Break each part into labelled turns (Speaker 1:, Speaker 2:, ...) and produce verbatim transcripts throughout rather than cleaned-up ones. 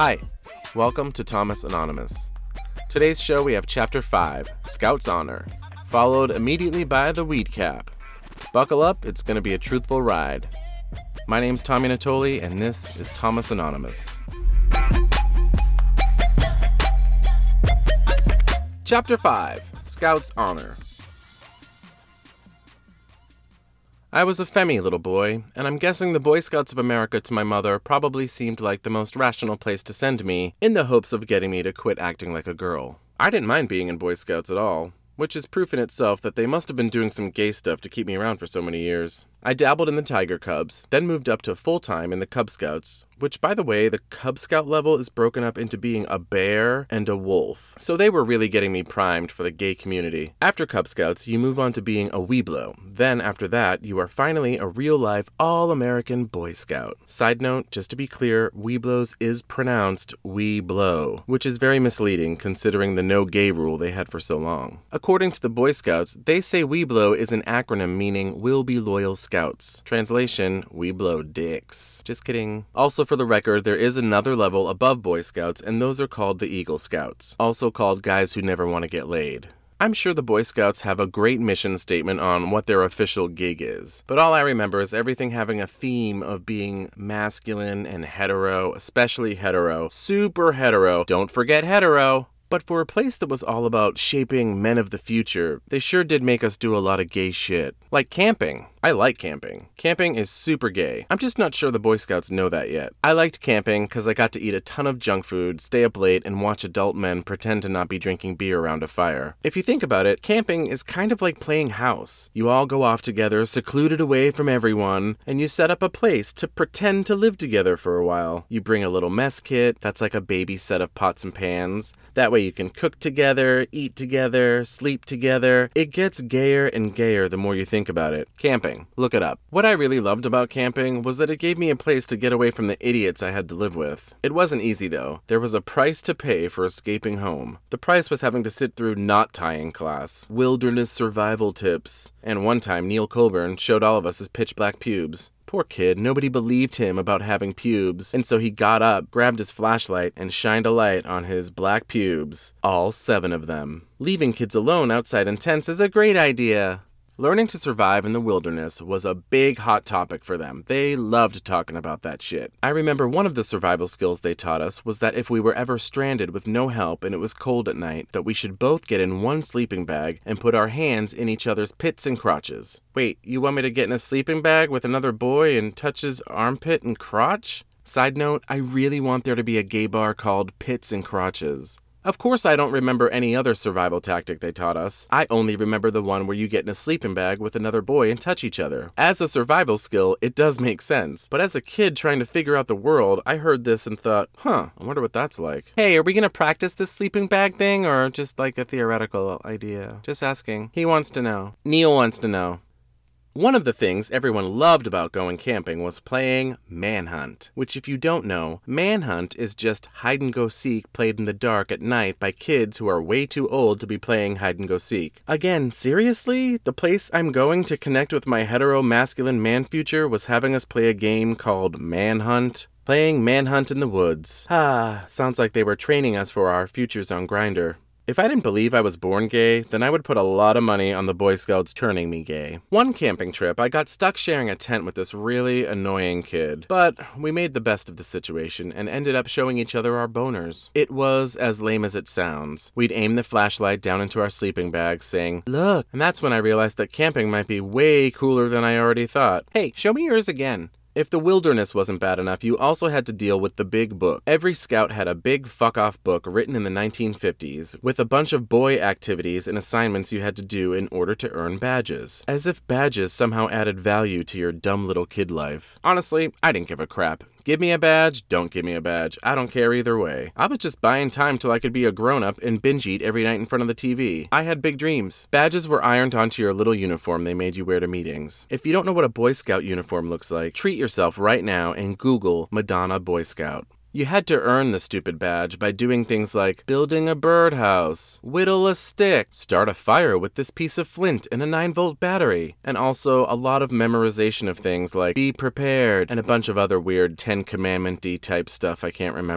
Speaker 1: Hi, welcome to Thomas Anonymous. Today's show we have Chapter five, Scout's Honor, followed immediately by the Weed Cap. Buckle up, it's going to be a truthful ride. My name's Tommy Natoli, and this is Thomas Anonymous. Chapter five, Scout's Honor. I was a femmy little boy, and I'm guessing the Boy Scouts of America to my mother probably seemed like the most rational place to send me in the hopes of getting me to quit acting like a girl. I didn't mind being in Boy Scouts at all, which is proof in itself that they must have been doing some gay stuff to keep me around for so many years. I dabbled in the Tiger Cubs, then moved up to full-time in the Cub Scouts, which, by the way, the Cub Scout level is broken up into being a bear and a wolf. So they were really getting me primed for the gay community. After Cub Scouts, you move on to being a Weeblo. Then, after that, you are finally a real-life, all-American Boy Scout. Side note, just to be clear, Weeblos is pronounced Weeblo, which is very misleading considering the no-gay rule they had for so long. According to the Boy Scouts, they say Weeblo is an acronym meaning We'll Be Loyal Scouts. Translation, we blow dicks. Just kidding. Also, for the record, there is another level above Boy Scouts, and those are called the Eagle Scouts, also called guys who never want to get laid. I'm sure the Boy Scouts have a great mission statement on what their official gig is, but all I remember is everything having a theme of being masculine and hetero, especially hetero. Super hetero. Don't forget hetero. But for a place that was all about shaping men of the future, they sure did make us do a lot of gay shit. Like camping. I like camping. Camping is super gay. I'm just not sure the Boy Scouts know that yet. I liked camping because I got to eat a ton of junk food, stay up late, and watch adult men pretend to not be drinking beer around a fire. If you think about it, camping is kind of like playing house. You all go off together, secluded away from everyone, and you set up a place to pretend to live together for a while. You bring a little mess kit, that's like a baby set of pots and pans. That way you can cook together, eat together, sleep together. It gets gayer and gayer the more you think about it. Camping. Look it up. What I really loved about camping was that it gave me a place to get away from the idiots I had to live with. It wasn't easy though. There was a price to pay for escaping home. The price was having to sit through knot tying class, wilderness survival tips, and one time Neil Colburn showed all of us his pitch black pubes. Poor kid, nobody believed him about having pubes, and so he got up, grabbed his flashlight, and shined a light on his black pubes. All seven of them. Leaving kids alone outside in tents is a great idea. Learning to survive in the wilderness was a big hot topic for them. They loved talking about that shit. I remember one of the survival skills they taught us was that if we were ever stranded with no help and it was cold at night, that we should both get in one sleeping bag and put our hands in each other's pits and crotches. Wait, you want me to get in a sleeping bag with another boy and touch his armpit and crotch? Side note, I really want there to be a gay bar called Pits and Crotches. Of course I don't remember any other survival tactic they taught us. I only remember the one where you get in a sleeping bag with another boy and touch each other. As a survival skill, it does make sense. But as a kid trying to figure out the world, I heard this and thought, huh, I wonder what that's like. Hey, are we gonna practice this sleeping bag thing or just like a theoretical idea? Just asking. He wants to know. Neil wants to know. One of the things everyone loved about going camping was playing Manhunt, which if you don't know, Manhunt is just hide-and-go-seek played in the dark at night by kids who are way too old to be playing hide-and-go-seek. Again, seriously? The place I'm going to connect with my hetero-masculine man future was having us play a game called Manhunt? Playing Manhunt in the woods. Ah, sounds like they were training us for our futures on Grindr. If I didn't believe I was born gay, then I would put a lot of money on the Boy Scouts turning me gay. One camping trip, I got stuck sharing a tent with this really annoying kid. But we made the best of the situation and ended up showing each other our boners. It was as lame as it sounds. We'd aim the flashlight down into our sleeping bags saying, "Look," and that's when I realized that camping might be way cooler than I already thought. Hey, show me yours again. If the wilderness wasn't bad enough, you also had to deal with the big book. Every scout had a big fuck-off book written in the nineteen fifties with a bunch of boy activities and assignments you had to do in order to earn badges. As if badges somehow added value to your dumb little kid life. Honestly, I didn't give a crap. Give me a badge, don't give me a badge. I don't care either way. I was just buying time till I could be a grown-up and binge eat every night in front of the T V. I had big dreams. Badges were ironed onto your little uniform they made you wear to meetings. If you don't know what a Boy Scout uniform looks like, treat yourself right now and Google Madonna Boy Scout. You had to earn the stupid badge by doing things like building a birdhouse, whittle a stick, start a fire with this piece of flint and a nine volt battery, and also a lot of memorization of things like be prepared and a bunch of other weird Ten Commandment-y type stuff I can't remember.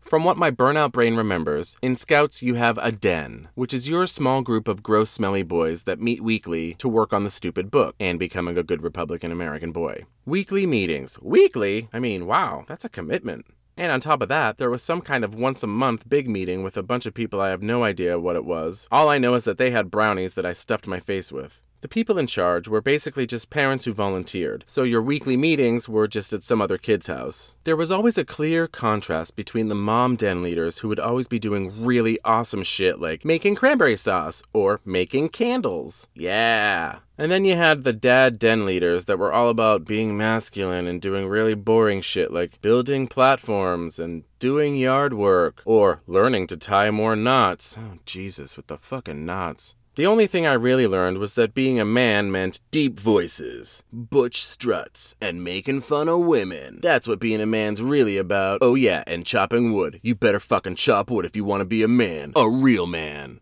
Speaker 1: From what my burnout brain remembers, in Scouts you have a den, which is your small group of gross smelly boys that meet weekly to work on the stupid book and becoming a good Republican American boy. Weekly meetings. Weekly? I mean, wow, that's a commitment. And on top of that, there was some kind of once-a-month big meeting with a bunch of people I have no idea what it was. All I know is that they had brownies that I stuffed my face with. The people in charge were basically just parents who volunteered, so your weekly meetings were just at some other kid's house. There was always a clear contrast between the mom den leaders who would always be doing really awesome shit like making cranberry sauce or making candles. Yeah. And then you had the dad den leaders that were all about being masculine and doing really boring shit like building platforms and doing yard work or learning to tie more knots. Oh, Jesus, with the fucking knots. The only thing I really learned was that being a man meant deep voices, butch struts, and making fun of women. That's what being a man's really about. Oh yeah, and chopping wood. You better fucking chop wood if you want to be a man. A real man.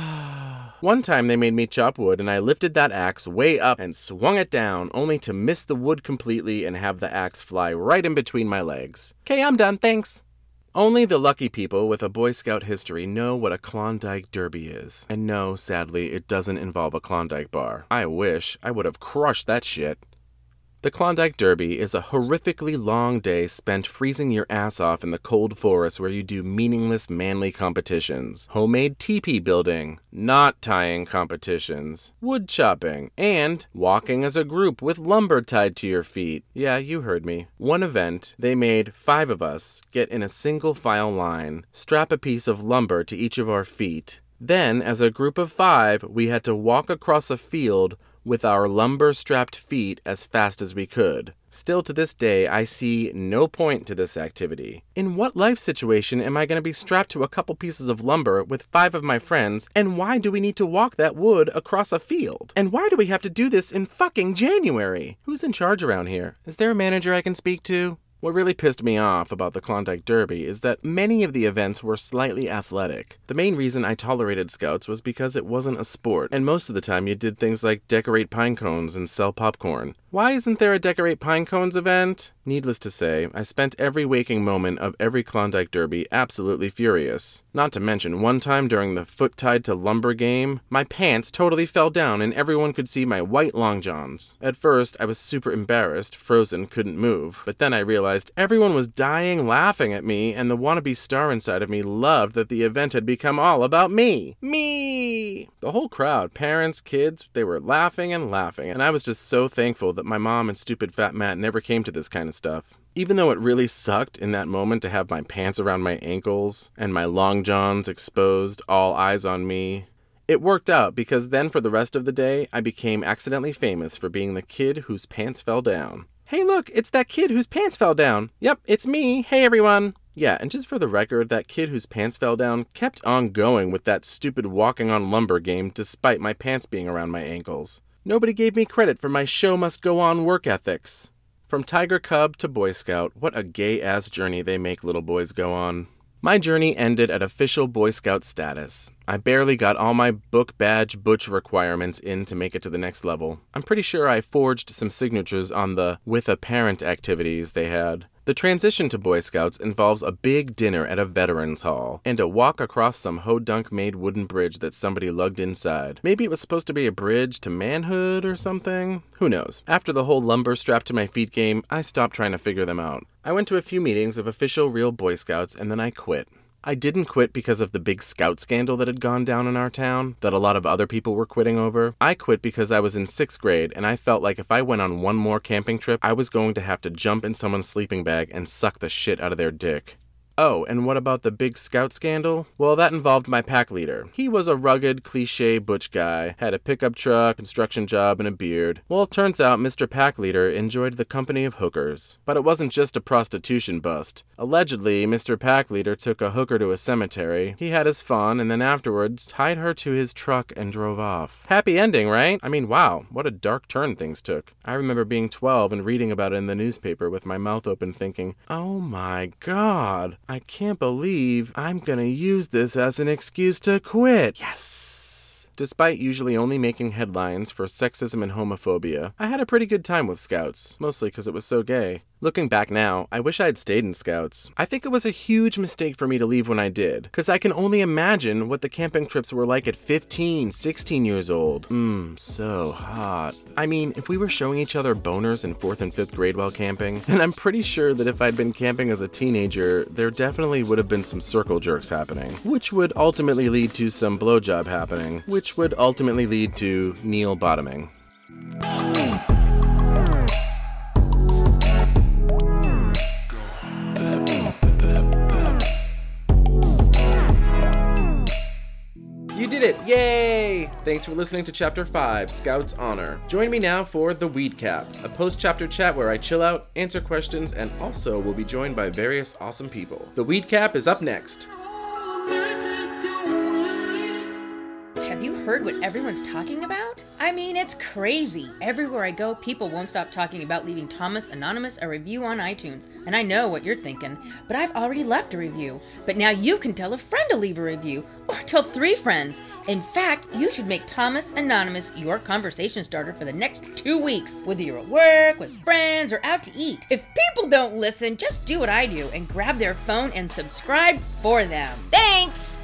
Speaker 1: One time they made me chop wood and I lifted that axe way up and swung it down only to miss the wood completely and have the axe fly right in between my legs. Okay, I'm done, thanks. Only the lucky people with a Boy Scout history know what a Klondike Derby is. And no, sadly, it doesn't involve a Klondike bar. I wish. I would have crushed that shit. The Klondike Derby is a horrifically long day spent freezing your ass off in the cold forest where you do meaningless manly competitions, homemade teepee building, knot tying competitions, wood chopping, and walking as a group with lumber tied to your feet. Yeah, you heard me. One event, they made five of us get in a single file line, strap a piece of lumber to each of our feet. Then, as a group of five, we had to walk across a field with our lumber-strapped feet as fast as we could. Still to this day, I see no point to this activity. In what life situation am I going to be strapped to a couple pieces of lumber with five of my friends, and why do we need to walk that wood across a field? And why do we have to do this in fucking January? Who's in charge around here? Is there a manager I can speak to? What really pissed me off about the Klondike Derby is that many of the events were slightly athletic. The main reason I tolerated Scouts was because it wasn't a sport, and most of the time you did things like decorate pine cones and sell popcorn. Why isn't there a Decorate Pine Cones event? Needless to say, I spent every waking moment of every Klondike Derby absolutely furious. Not to mention, one time during the foot tied to lumber game, my pants totally fell down and everyone could see my white long johns. At first, I was super embarrassed, frozen, couldn't move, but then I realized everyone was dying laughing at me and the wannabe star inside of me loved that the event had become all about me. Me! The whole crowd, parents, kids, they were laughing and laughing, and I was just so thankful that my mom and stupid fat Matt never came to this kind of stuff. Even though it really sucked in that moment to have my pants around my ankles and my long johns exposed, all eyes on me, it worked out because then for the rest of the day, I became accidentally famous for being the kid whose pants fell down. Hey look, it's that kid whose pants fell down. Yep, it's me. Hey everyone. Yeah, and just for the record, that kid whose pants fell down kept on going with that stupid walking on lumber game despite my pants being around my ankles. Nobody gave me credit for my show must go on work ethics. From Tiger Cub to Boy Scout, what a gay-ass journey they make little boys go on. My journey ended at official Boy Scout status. I barely got all my book badge butch requirements in to make it to the next level. I'm pretty sure I forged some signatures on the with a parent activities they had. The transition to Boy Scouts involves a big dinner at a veterans hall and a walk across some ho-dunk-made wooden bridge that somebody lugged inside. Maybe it was supposed to be a bridge to manhood or something? Who knows? After the whole lumber strapped to my feet game, I stopped trying to figure them out. I went to a few meetings of official real Boy Scouts and then I quit. I didn't quit because of the big Scout scandal that had gone down in our town, that a lot of other people were quitting over. I quit because I was in sixth grade and I felt like if I went on one more camping trip, I was going to have to jump in someone's sleeping bag and suck the shit out of their dick. Oh, and what about the big Scout scandal? Well, that involved my pack leader. He was a rugged, cliché butch guy, had a pickup truck, construction job, and a beard. Well, it turns out Mister Pack Leader enjoyed the company of hookers. But it wasn't just a prostitution bust. Allegedly, Mister Pack Leader took a hooker to a cemetery, he had his fun, and then afterwards tied her to his truck and drove off. Happy ending, right? I mean, wow, what a dark turn things took. I remember being twelve and reading about it in the newspaper with my mouth open thinking, oh my god, I can't believe I'm gonna use this as an excuse to quit. Yes! Despite usually only making headlines for sexism and homophobia, I had a pretty good time with Scouts, mostly because it was so gay. Looking back now, I wish I had stayed in Scouts. I think it was a huge mistake for me to leave when I did, because I can only imagine what the camping trips were like at fifteen, sixteen years old. Mmm, so hot. I mean, if we were showing each other boners in fourth and fifth grade while camping, then I'm pretty sure that if I'd been camping as a teenager, there definitely would have been some circle jerks happening, which would ultimately lead to some blowjob happening, which would ultimately lead to Neil bottoming. You did it! Yay! Thanks for listening to Chapter five, Scout's Honor. Join me now for The Weed Cap, a post-chapter chat where I chill out, answer questions, and also will be joined by various awesome people. The Weed Cap is up next.
Speaker 2: Have you heard what everyone's talking about? I mean, it's crazy. Everywhere I go, people won't stop talking about leaving Thomas Anonymous a review on iTunes. And I know what you're thinking, but I've already left a review. But now you can tell a friend to leave a review, or tell three friends. In fact, you should make Thomas Anonymous your conversation starter for the next two weeks, whether you're at work, with friends, or out to eat. If people don't listen, just do what I do and grab their phone and subscribe for them. Thanks!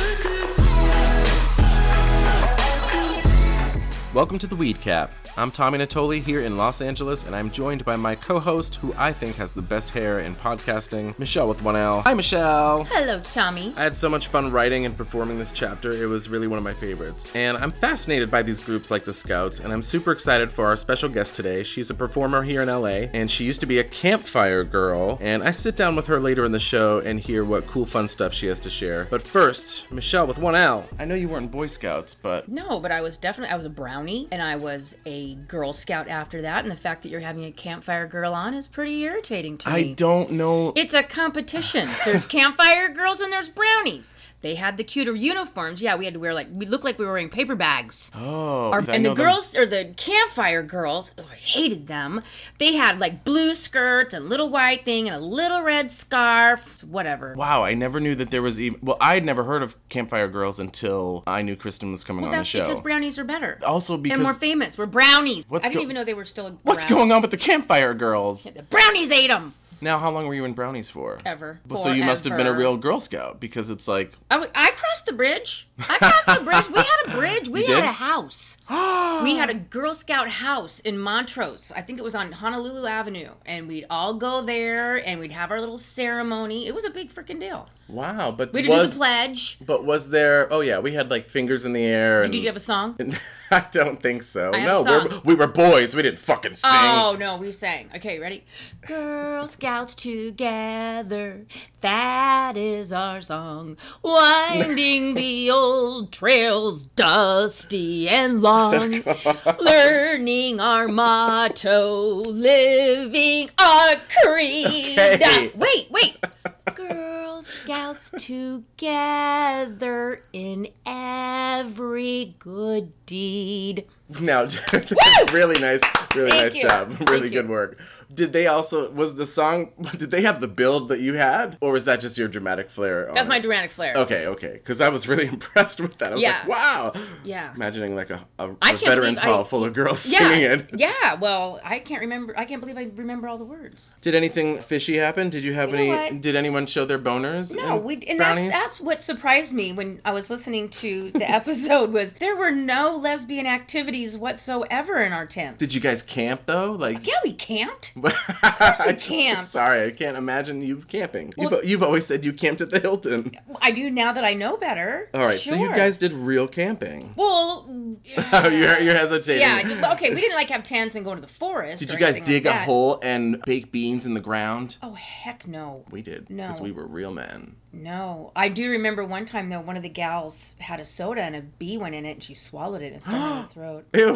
Speaker 1: Welcome to The Weed Cap. I'm Tommy Natoli here in Los Angeles, and I'm joined by my co-host, who I think has the best hair in podcasting, Michelle with one L. Hi, Michelle!
Speaker 2: Hello, Tommy.
Speaker 1: I had so much fun writing and performing this chapter. It was really one of my favorites. And I'm fascinated by these groups like the Scouts, and I'm super excited for our special guest today. She's a performer here in L A, and she used to be a campfire girl, and I sit down with her later in the show and hear what cool, fun stuff she has to share. But first, Michelle with one L. I know you weren't Boy Scouts, but...
Speaker 2: No, but I was definitely, I was a brownie, and I was a Girl Scout after that, and the fact that you're having a campfire girl on is pretty irritating to me.
Speaker 1: I don't know.
Speaker 2: It's a competition. There's campfire girls and there's brownies. They had the cuter uniforms. Yeah, we had to wear like, we looked like we were wearing paper bags.
Speaker 1: Oh.
Speaker 2: Our,
Speaker 1: I
Speaker 2: and
Speaker 1: know
Speaker 2: the girls, them. or the campfire girls, oh, I hated them. They had like blue skirts, a little white thing, and a little red scarf, whatever.
Speaker 1: Wow, I never knew that there was even, well, I'd never heard of campfire girls until I knew Kristen was coming
Speaker 2: well,
Speaker 1: on the show.
Speaker 2: That's because brownies are better.
Speaker 1: Also because...
Speaker 2: And more famous. We're brownies.
Speaker 1: What's
Speaker 2: I didn't
Speaker 1: go-
Speaker 2: even know they were still around.
Speaker 1: What's going on with the campfire girls?
Speaker 2: The brownies ate them.
Speaker 1: Now, how long were you in brownies for?
Speaker 2: Ever.
Speaker 1: Well, so you must have been a real Girl Scout, because it's like...
Speaker 2: I, w- I crossed the bridge. I crossed the bridge. We had a bridge. We
Speaker 1: You
Speaker 2: had
Speaker 1: did?
Speaker 2: a house. We had a Girl Scout house in Montrose. I think it was on Honolulu Avenue. And we'd all go there, and we'd have our little ceremony. It was a big freaking deal.
Speaker 1: Wow, but
Speaker 2: We had to
Speaker 1: was...
Speaker 2: do the pledge.
Speaker 1: But was there... Oh, yeah, we had, like, fingers in the air. And...
Speaker 2: Did you have a song?
Speaker 1: I don't think so.
Speaker 2: I have
Speaker 1: no,
Speaker 2: a song.
Speaker 1: We're, we were boys. We didn't fucking sing.
Speaker 2: Oh, no, we sang. Okay, ready? Girl Scouts together, that is our song. Winding the old trails dusty and long. Learning our motto, living our creed.
Speaker 1: Okay.
Speaker 2: Wait, wait. Girl Scouts together in every good deed.
Speaker 1: Now, really nice, really
Speaker 2: Thank
Speaker 1: nice
Speaker 2: you.
Speaker 1: job. Really
Speaker 2: Thank
Speaker 1: good
Speaker 2: you.
Speaker 1: work. Did they also, was the song, did they have the build that you had? Or was that just your dramatic flair? on
Speaker 2: That's my
Speaker 1: it?
Speaker 2: dramatic flair.
Speaker 1: Okay, okay. Because I was really impressed with that. I was
Speaker 2: Yeah.
Speaker 1: like, wow.
Speaker 2: Yeah.
Speaker 1: Imagining like a, a,
Speaker 2: I
Speaker 1: a
Speaker 2: can't
Speaker 1: veterans
Speaker 2: believe I-
Speaker 1: hall full of girls
Speaker 2: Yeah,
Speaker 1: singing it.
Speaker 2: yeah. Well, I can't remember. I can't believe I remember all the words.
Speaker 1: Did anything fishy happen? Did you have
Speaker 2: You know
Speaker 1: any,
Speaker 2: what?
Speaker 1: did anyone show their boners?
Speaker 2: No,
Speaker 1: in
Speaker 2: we and that's
Speaker 1: brownies?
Speaker 2: that's what surprised me when I was listening to the episode was there were no lesbian activities whatsoever in our tents.
Speaker 1: Did you guys camp though? Like,
Speaker 2: Yeah, we camped.
Speaker 1: of course
Speaker 2: we camped.
Speaker 1: Sorry, I can't imagine you camping.
Speaker 2: Well-
Speaker 1: you've, you've always said you camped at the Hilton.
Speaker 2: I do now that I know better.
Speaker 1: All right,
Speaker 2: Sure.
Speaker 1: so you guys did real camping.
Speaker 2: Well,
Speaker 1: Oh, you're, you're hesitating.
Speaker 2: yeah. you- Okay, we didn't like have tents and go to the forest.
Speaker 1: Did
Speaker 2: or
Speaker 1: you guys
Speaker 2: anything
Speaker 1: dig
Speaker 2: like
Speaker 1: a
Speaker 2: that.
Speaker 1: hole and bake beans in the ground?
Speaker 2: Oh heck no.
Speaker 1: We did.
Speaker 2: No.
Speaker 1: Because we were real men.
Speaker 2: No. I do remember one time though, one of the gals had a soda and a bee went in it and she swallowed it and stuck it in her throat.
Speaker 1: Ew.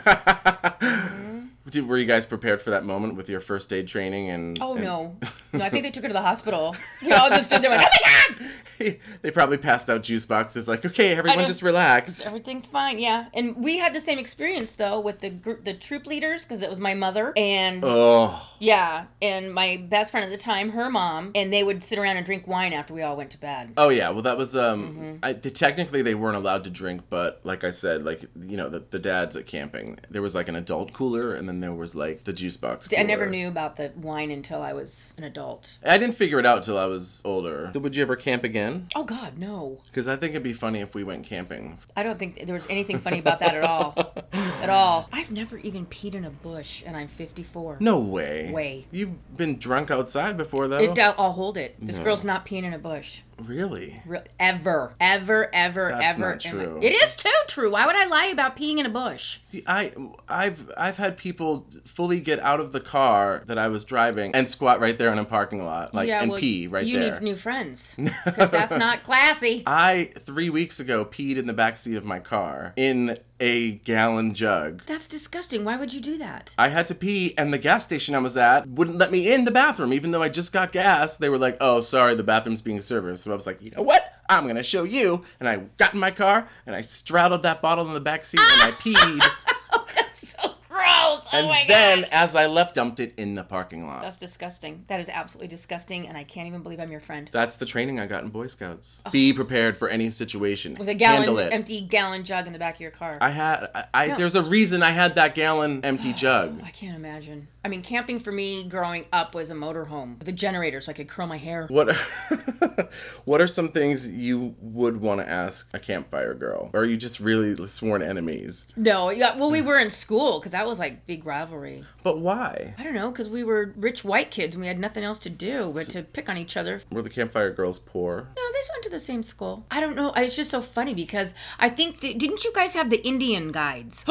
Speaker 1: Did, were you guys prepared for that moment with your first aid training? And
Speaker 2: Oh
Speaker 1: and-
Speaker 2: no. No, I think they took her to the hospital. We all just stood there and went, oh my God!
Speaker 1: They probably passed out juice boxes like, okay, everyone
Speaker 2: don't-
Speaker 1: just relax.
Speaker 2: Everything's fine, yeah. And we had the same experience though with the group, the troop leaders, because it was my mother and
Speaker 1: Oh.
Speaker 2: yeah, and my best friend at the time, her mom, and they would sit around and drink wine after we all went to bed.
Speaker 1: Oh yeah, well that was um.
Speaker 2: Mm-hmm.
Speaker 1: I, they, technically they weren't allowed to drink, but like I said, like you know the, the dads at camping, there was like an adult cooler, and then then there was like the juice box
Speaker 2: See,
Speaker 1: cooler.
Speaker 2: I never knew about the wine until I was an adult.
Speaker 1: I didn't figure it out till I was older. So would you ever camp again?
Speaker 2: Oh, God, no.
Speaker 1: Because I think it'd be funny if we went camping.
Speaker 2: I don't think there was anything funny about that at all. At all. I've never even peed in a bush, and I'm fifty-four.
Speaker 1: No way.
Speaker 2: Way.
Speaker 1: You've been drunk outside before, though?
Speaker 2: It, I'll hold it. This
Speaker 1: No.
Speaker 2: girl's not peeing in a bush.
Speaker 1: Really?
Speaker 2: Re- ever. Ever, ever,
Speaker 1: That's
Speaker 2: ever.
Speaker 1: not true.
Speaker 2: It is too true. Why would I lie about peeing in a bush?
Speaker 1: See, I, I've, I've had people fully get out of the car that I was driving and squat right there in a parking lot, like,
Speaker 2: yeah,
Speaker 1: and
Speaker 2: well,
Speaker 1: pee right
Speaker 2: you
Speaker 1: there.
Speaker 2: need new friends. Because that's not classy.
Speaker 1: I, three weeks ago, peed in the backseat of my car in a gallon jug.
Speaker 2: That's disgusting. Why would you do that?
Speaker 1: I had to pee, and the gas station I was at wouldn't let me in the bathroom, even though I just got gas. They were like, oh, sorry, the bathroom's being serviced. So I was like, you know what? I'm going to show you. And I got in my car, and I straddled that bottle in the backseat, and I peed.
Speaker 2: Oh, that's so gross.
Speaker 1: And
Speaker 2: oh my
Speaker 1: then,
Speaker 2: God.
Speaker 1: as I left, dumped it in the parking lot.
Speaker 2: That's disgusting. That is absolutely disgusting, and I can't even believe I'm your friend.
Speaker 1: That's the training I got in Boy Scouts. Oh. Be prepared for any situation.
Speaker 2: With a gallon,
Speaker 1: Handle it.
Speaker 2: empty gallon jug in the back of your car.
Speaker 1: I had, I, I
Speaker 2: No.
Speaker 1: there's a reason I had that gallon empty jug.
Speaker 2: I can't imagine. I mean, camping for me growing up was a motorhome with a generator so I could curl my hair.
Speaker 1: What What are some things you would want to ask a campfire girl? Or are you just really sworn enemies?
Speaker 2: No, yeah, well, we were in school because that was like big rivalry.
Speaker 1: But why?
Speaker 2: I don't know, because we were rich white kids and we had nothing else to do but to pick on each other.
Speaker 1: Were the campfire girls poor?
Speaker 2: No, they just went to the same school. I don't know. It's just so funny because I think that, didn't you guys have the Indian guides?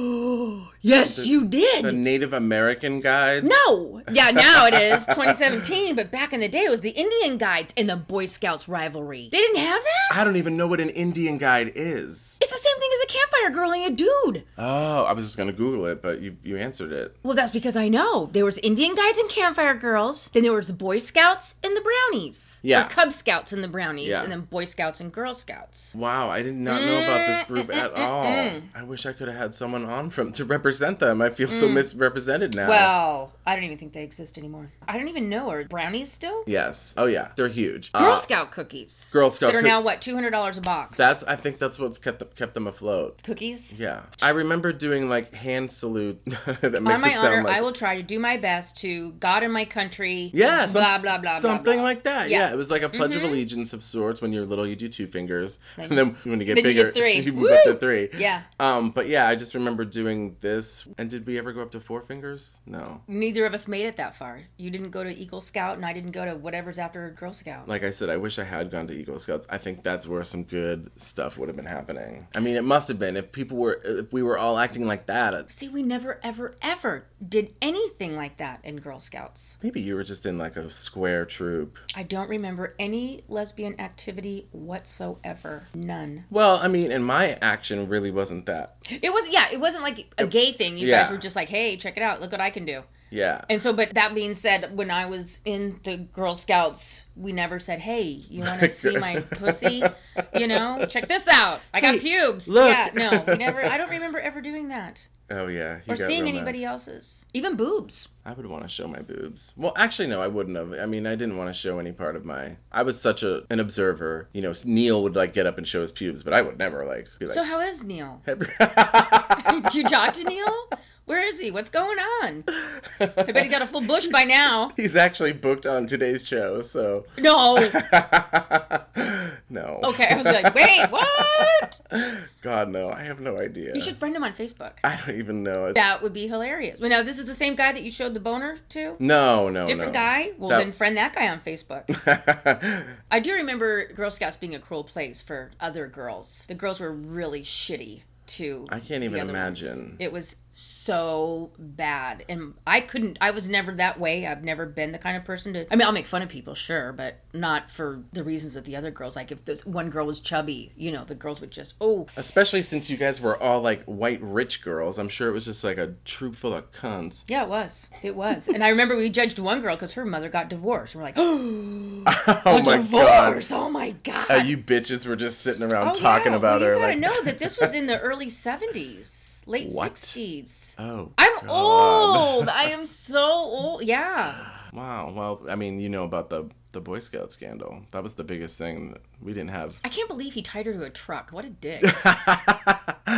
Speaker 2: Oh, yes,
Speaker 1: The-
Speaker 2: you did.
Speaker 1: The Native American guides?
Speaker 2: No. Yeah, now it is twenty seventeen, but back in the day it was the Indian guides and the Boy Scouts rivalry. They didn't have that?
Speaker 1: I don't even know what an Indian guide is.
Speaker 2: It's the same thing as a campfire girl and a dude.
Speaker 1: Oh, I was just going to Google it, but you, you answered it.
Speaker 2: Well, that's because I know. There was Indian guides and campfire girls. Then there was the Boy Scouts and the Brownies.
Speaker 1: Yeah.
Speaker 2: Or Cub Scouts and the Brownies.
Speaker 1: Yeah.
Speaker 2: And then Boy Scouts and Girl Scouts.
Speaker 1: Wow, I did not know about this group at all. I wish I could have had someone on from to represent them. I feel so misrepresented now.
Speaker 2: Well, I don't even think they exist anymore. I don't even know. Are brownies still?
Speaker 1: Yes. Oh, yeah. They're huge.
Speaker 2: Girl
Speaker 1: Uh,
Speaker 2: Scout cookies.
Speaker 1: Girl Scout
Speaker 2: That are
Speaker 1: cook-
Speaker 2: now, what, two hundred dollars a box?
Speaker 1: That's, I think that's what's kept them, kept them afloat.
Speaker 2: Cookies?
Speaker 1: Yeah. I remember doing, like, hand salute. That
Speaker 2: On
Speaker 1: makes
Speaker 2: my
Speaker 1: it sound
Speaker 2: honor,
Speaker 1: like...
Speaker 2: I will try to do my best to God and my country.
Speaker 1: Yeah, some-
Speaker 2: blah, blah, blah,
Speaker 1: Something
Speaker 2: blah, blah.
Speaker 1: like that. Yeah.
Speaker 2: Yeah.
Speaker 1: It was like a pledge of allegiance of sorts. When you're little, you do two fingers.
Speaker 2: Then-
Speaker 1: and then when you get
Speaker 2: then you
Speaker 1: bigger,
Speaker 2: get three.
Speaker 1: you move up to
Speaker 2: Woo!
Speaker 1: three.
Speaker 2: Yeah.
Speaker 1: Um, but yeah, I just remember doing this. And did we ever go up to four fingers? No.
Speaker 2: Neither of us made it that far. You didn't go to Eagle Scout, and I didn't go to whatever's after Girl Scout.
Speaker 1: Like I said, I wish I had gone to Eagle Scouts. I think that's where some good stuff would have been happening. I mean, it must have been if people were, if we were all acting like that.
Speaker 2: See, we never, ever, ever did anything like that in Girl Scouts.
Speaker 1: Maybe you were just in like a square troop.
Speaker 2: I don't remember any lesbian activity whatsoever. None.
Speaker 1: Well, I mean, and my action really wasn't that.
Speaker 2: It was, yeah, it wasn't like a gay thing. You
Speaker 1: Yeah.
Speaker 2: guys were just like, hey, check it out. Look what I can do.
Speaker 1: Yeah.
Speaker 2: And so, but that being said, when I was in the Girl Scouts, we never said, hey, you want to see my pussy? You know, check this out. I got
Speaker 1: Hey,
Speaker 2: pubes.
Speaker 1: look.
Speaker 2: Yeah, no, we never, I don't remember ever doing that.
Speaker 1: Oh, yeah. You
Speaker 2: Or
Speaker 1: got
Speaker 2: seeing
Speaker 1: real mad.
Speaker 2: anybody else's. Even boobs.
Speaker 1: I would want to show my boobs. Well, actually, no, I wouldn't have. I mean, I didn't want to show any part of my... I was such a an observer. You know, Neil would, like, get up and show his pubes, but I would never, like, be like...
Speaker 2: So how is Neil?
Speaker 1: Every-
Speaker 2: Did you talk to Neil? Where is he? What's going on? I bet he got a full bush by now.
Speaker 1: He's actually booked on today's show, so...
Speaker 2: No.
Speaker 1: No.
Speaker 2: Okay, I was like, wait, what?
Speaker 1: God, no. I have no idea.
Speaker 2: You should friend him on Facebook.
Speaker 1: I don't even know.
Speaker 2: That would be hilarious. Well, now, this is the same guy that you showed the boner to?
Speaker 1: No, no,
Speaker 2: Different
Speaker 1: no.
Speaker 2: guy? Well,
Speaker 1: That-
Speaker 2: then friend that guy on Facebook. I do remember Girl Scouts being a cruel place for other girls. The girls were really shitty to
Speaker 1: I can't
Speaker 2: the
Speaker 1: even
Speaker 2: other ones.
Speaker 1: imagine.
Speaker 2: It was so bad. And I couldn't, I was never that way. I've never been the kind of person to, I mean, I'll make fun of people, sure, but not for the reasons that the other girls, like if this one girl was chubby, you know, the girls would just, oh.
Speaker 1: Especially since you guys were all, like, white rich girls. I'm sure it was just, like, a troop full of cunts.
Speaker 2: Yeah, it was. It was. And I remember we judged one girl because her mother got divorced. We're like, oh,
Speaker 1: Oh,
Speaker 2: a
Speaker 1: my
Speaker 2: divorce. Oh, my God.
Speaker 1: God. Uh, you bitches were just sitting around
Speaker 2: Oh,
Speaker 1: talking
Speaker 2: yeah.
Speaker 1: about
Speaker 2: well,
Speaker 1: her,
Speaker 2: you gotta
Speaker 1: like...
Speaker 2: know that this was in the early seventies, late
Speaker 1: What?
Speaker 2: sixties.
Speaker 1: Oh,
Speaker 2: I'm
Speaker 1: God.
Speaker 2: old. I am so old. Yeah.
Speaker 1: Wow. Well, I mean, you know about the the Boy Scout scandal. That was the biggest thing that we didn't have.
Speaker 2: I can't believe he tied her to a truck. What a dick.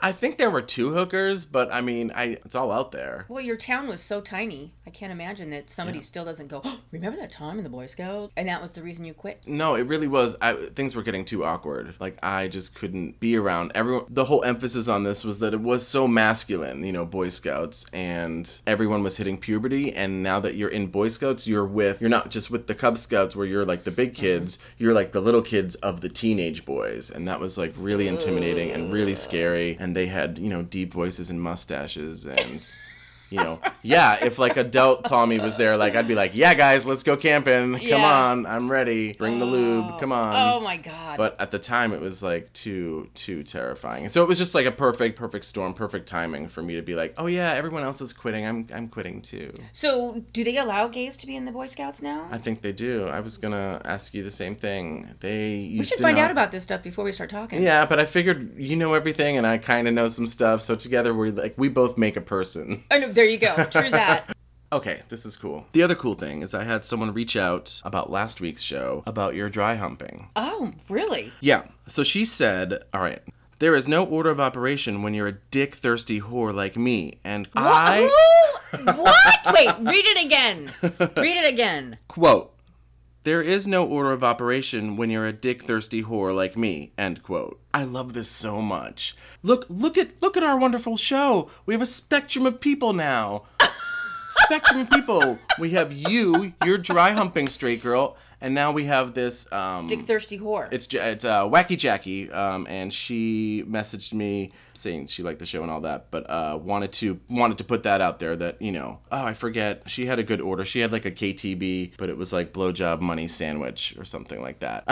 Speaker 1: I think there were two hookers, but I mean, I it's all out there.
Speaker 2: Well, your town was so tiny. I can't imagine that somebody
Speaker 1: Yeah.
Speaker 2: still doesn't go, oh, remember that time in the Boy Scout? And that was the reason you quit?
Speaker 1: No, it really was. I, things were getting too awkward. Like, I just couldn't be around everyone. The whole emphasis on this was that it was so masculine, you know, Boy Scouts, and everyone was hitting puberty. And now that you're in Boy Scouts, you're with, you're not just with the Cub Scouts where you're like the big kids, mm-hmm. you're like the little kids of the teenage boys. And that was like really intimidating and really scary. And they had, you know, deep voices and mustaches and... You know, yeah, if like adult Tommy was there, like I'd be like, yeah, guys, let's go camping. Come
Speaker 2: Yeah.
Speaker 1: on, I'm ready. Bring the lube. Come on.
Speaker 2: Oh my God.
Speaker 1: But at the time, it was like too, too terrifying. So it was just like a perfect, perfect storm, perfect timing for me to be like, oh yeah, everyone else is quitting. I'm, I'm quitting too.
Speaker 2: So do they allow gays to be in the Boy Scouts now?
Speaker 1: I think they do. I was gonna ask you the same thing. They used
Speaker 2: we should
Speaker 1: to
Speaker 2: find
Speaker 1: not...
Speaker 2: out about this stuff before we start talking.
Speaker 1: Yeah, but I figured you know everything, and I kind of know some stuff. So together, we're like we both make a person.
Speaker 2: Oh no, there you go. True that.
Speaker 1: Okay, this is cool. The other cool thing is I had someone reach out about last week's show about your dry humping.
Speaker 2: Oh, really?
Speaker 1: Yeah. So she said, all right, there is no order of operation when you're a dick-thirsty whore like me. And
Speaker 2: What?
Speaker 1: I...
Speaker 2: Who? What? Wait, read it again. Read it again.
Speaker 1: Quote, there is no order of operation when you're a dick-thirsty whore like me, end quote. I love this so much. Look, look at, look at our wonderful show. We have a spectrum of people now. Spectrum of people. We have you, you're dry humping straight girl, and now we have this um
Speaker 2: Dick thirsty whore.
Speaker 1: It's it's uh, Wacky Jackie, um, and she messaged me saying she liked the show and all that, but uh, wanted to wanted to put that out there that, you know, oh, I forget, she had a good order. She had like a K T B, but it was like blowjob money sandwich or something like that.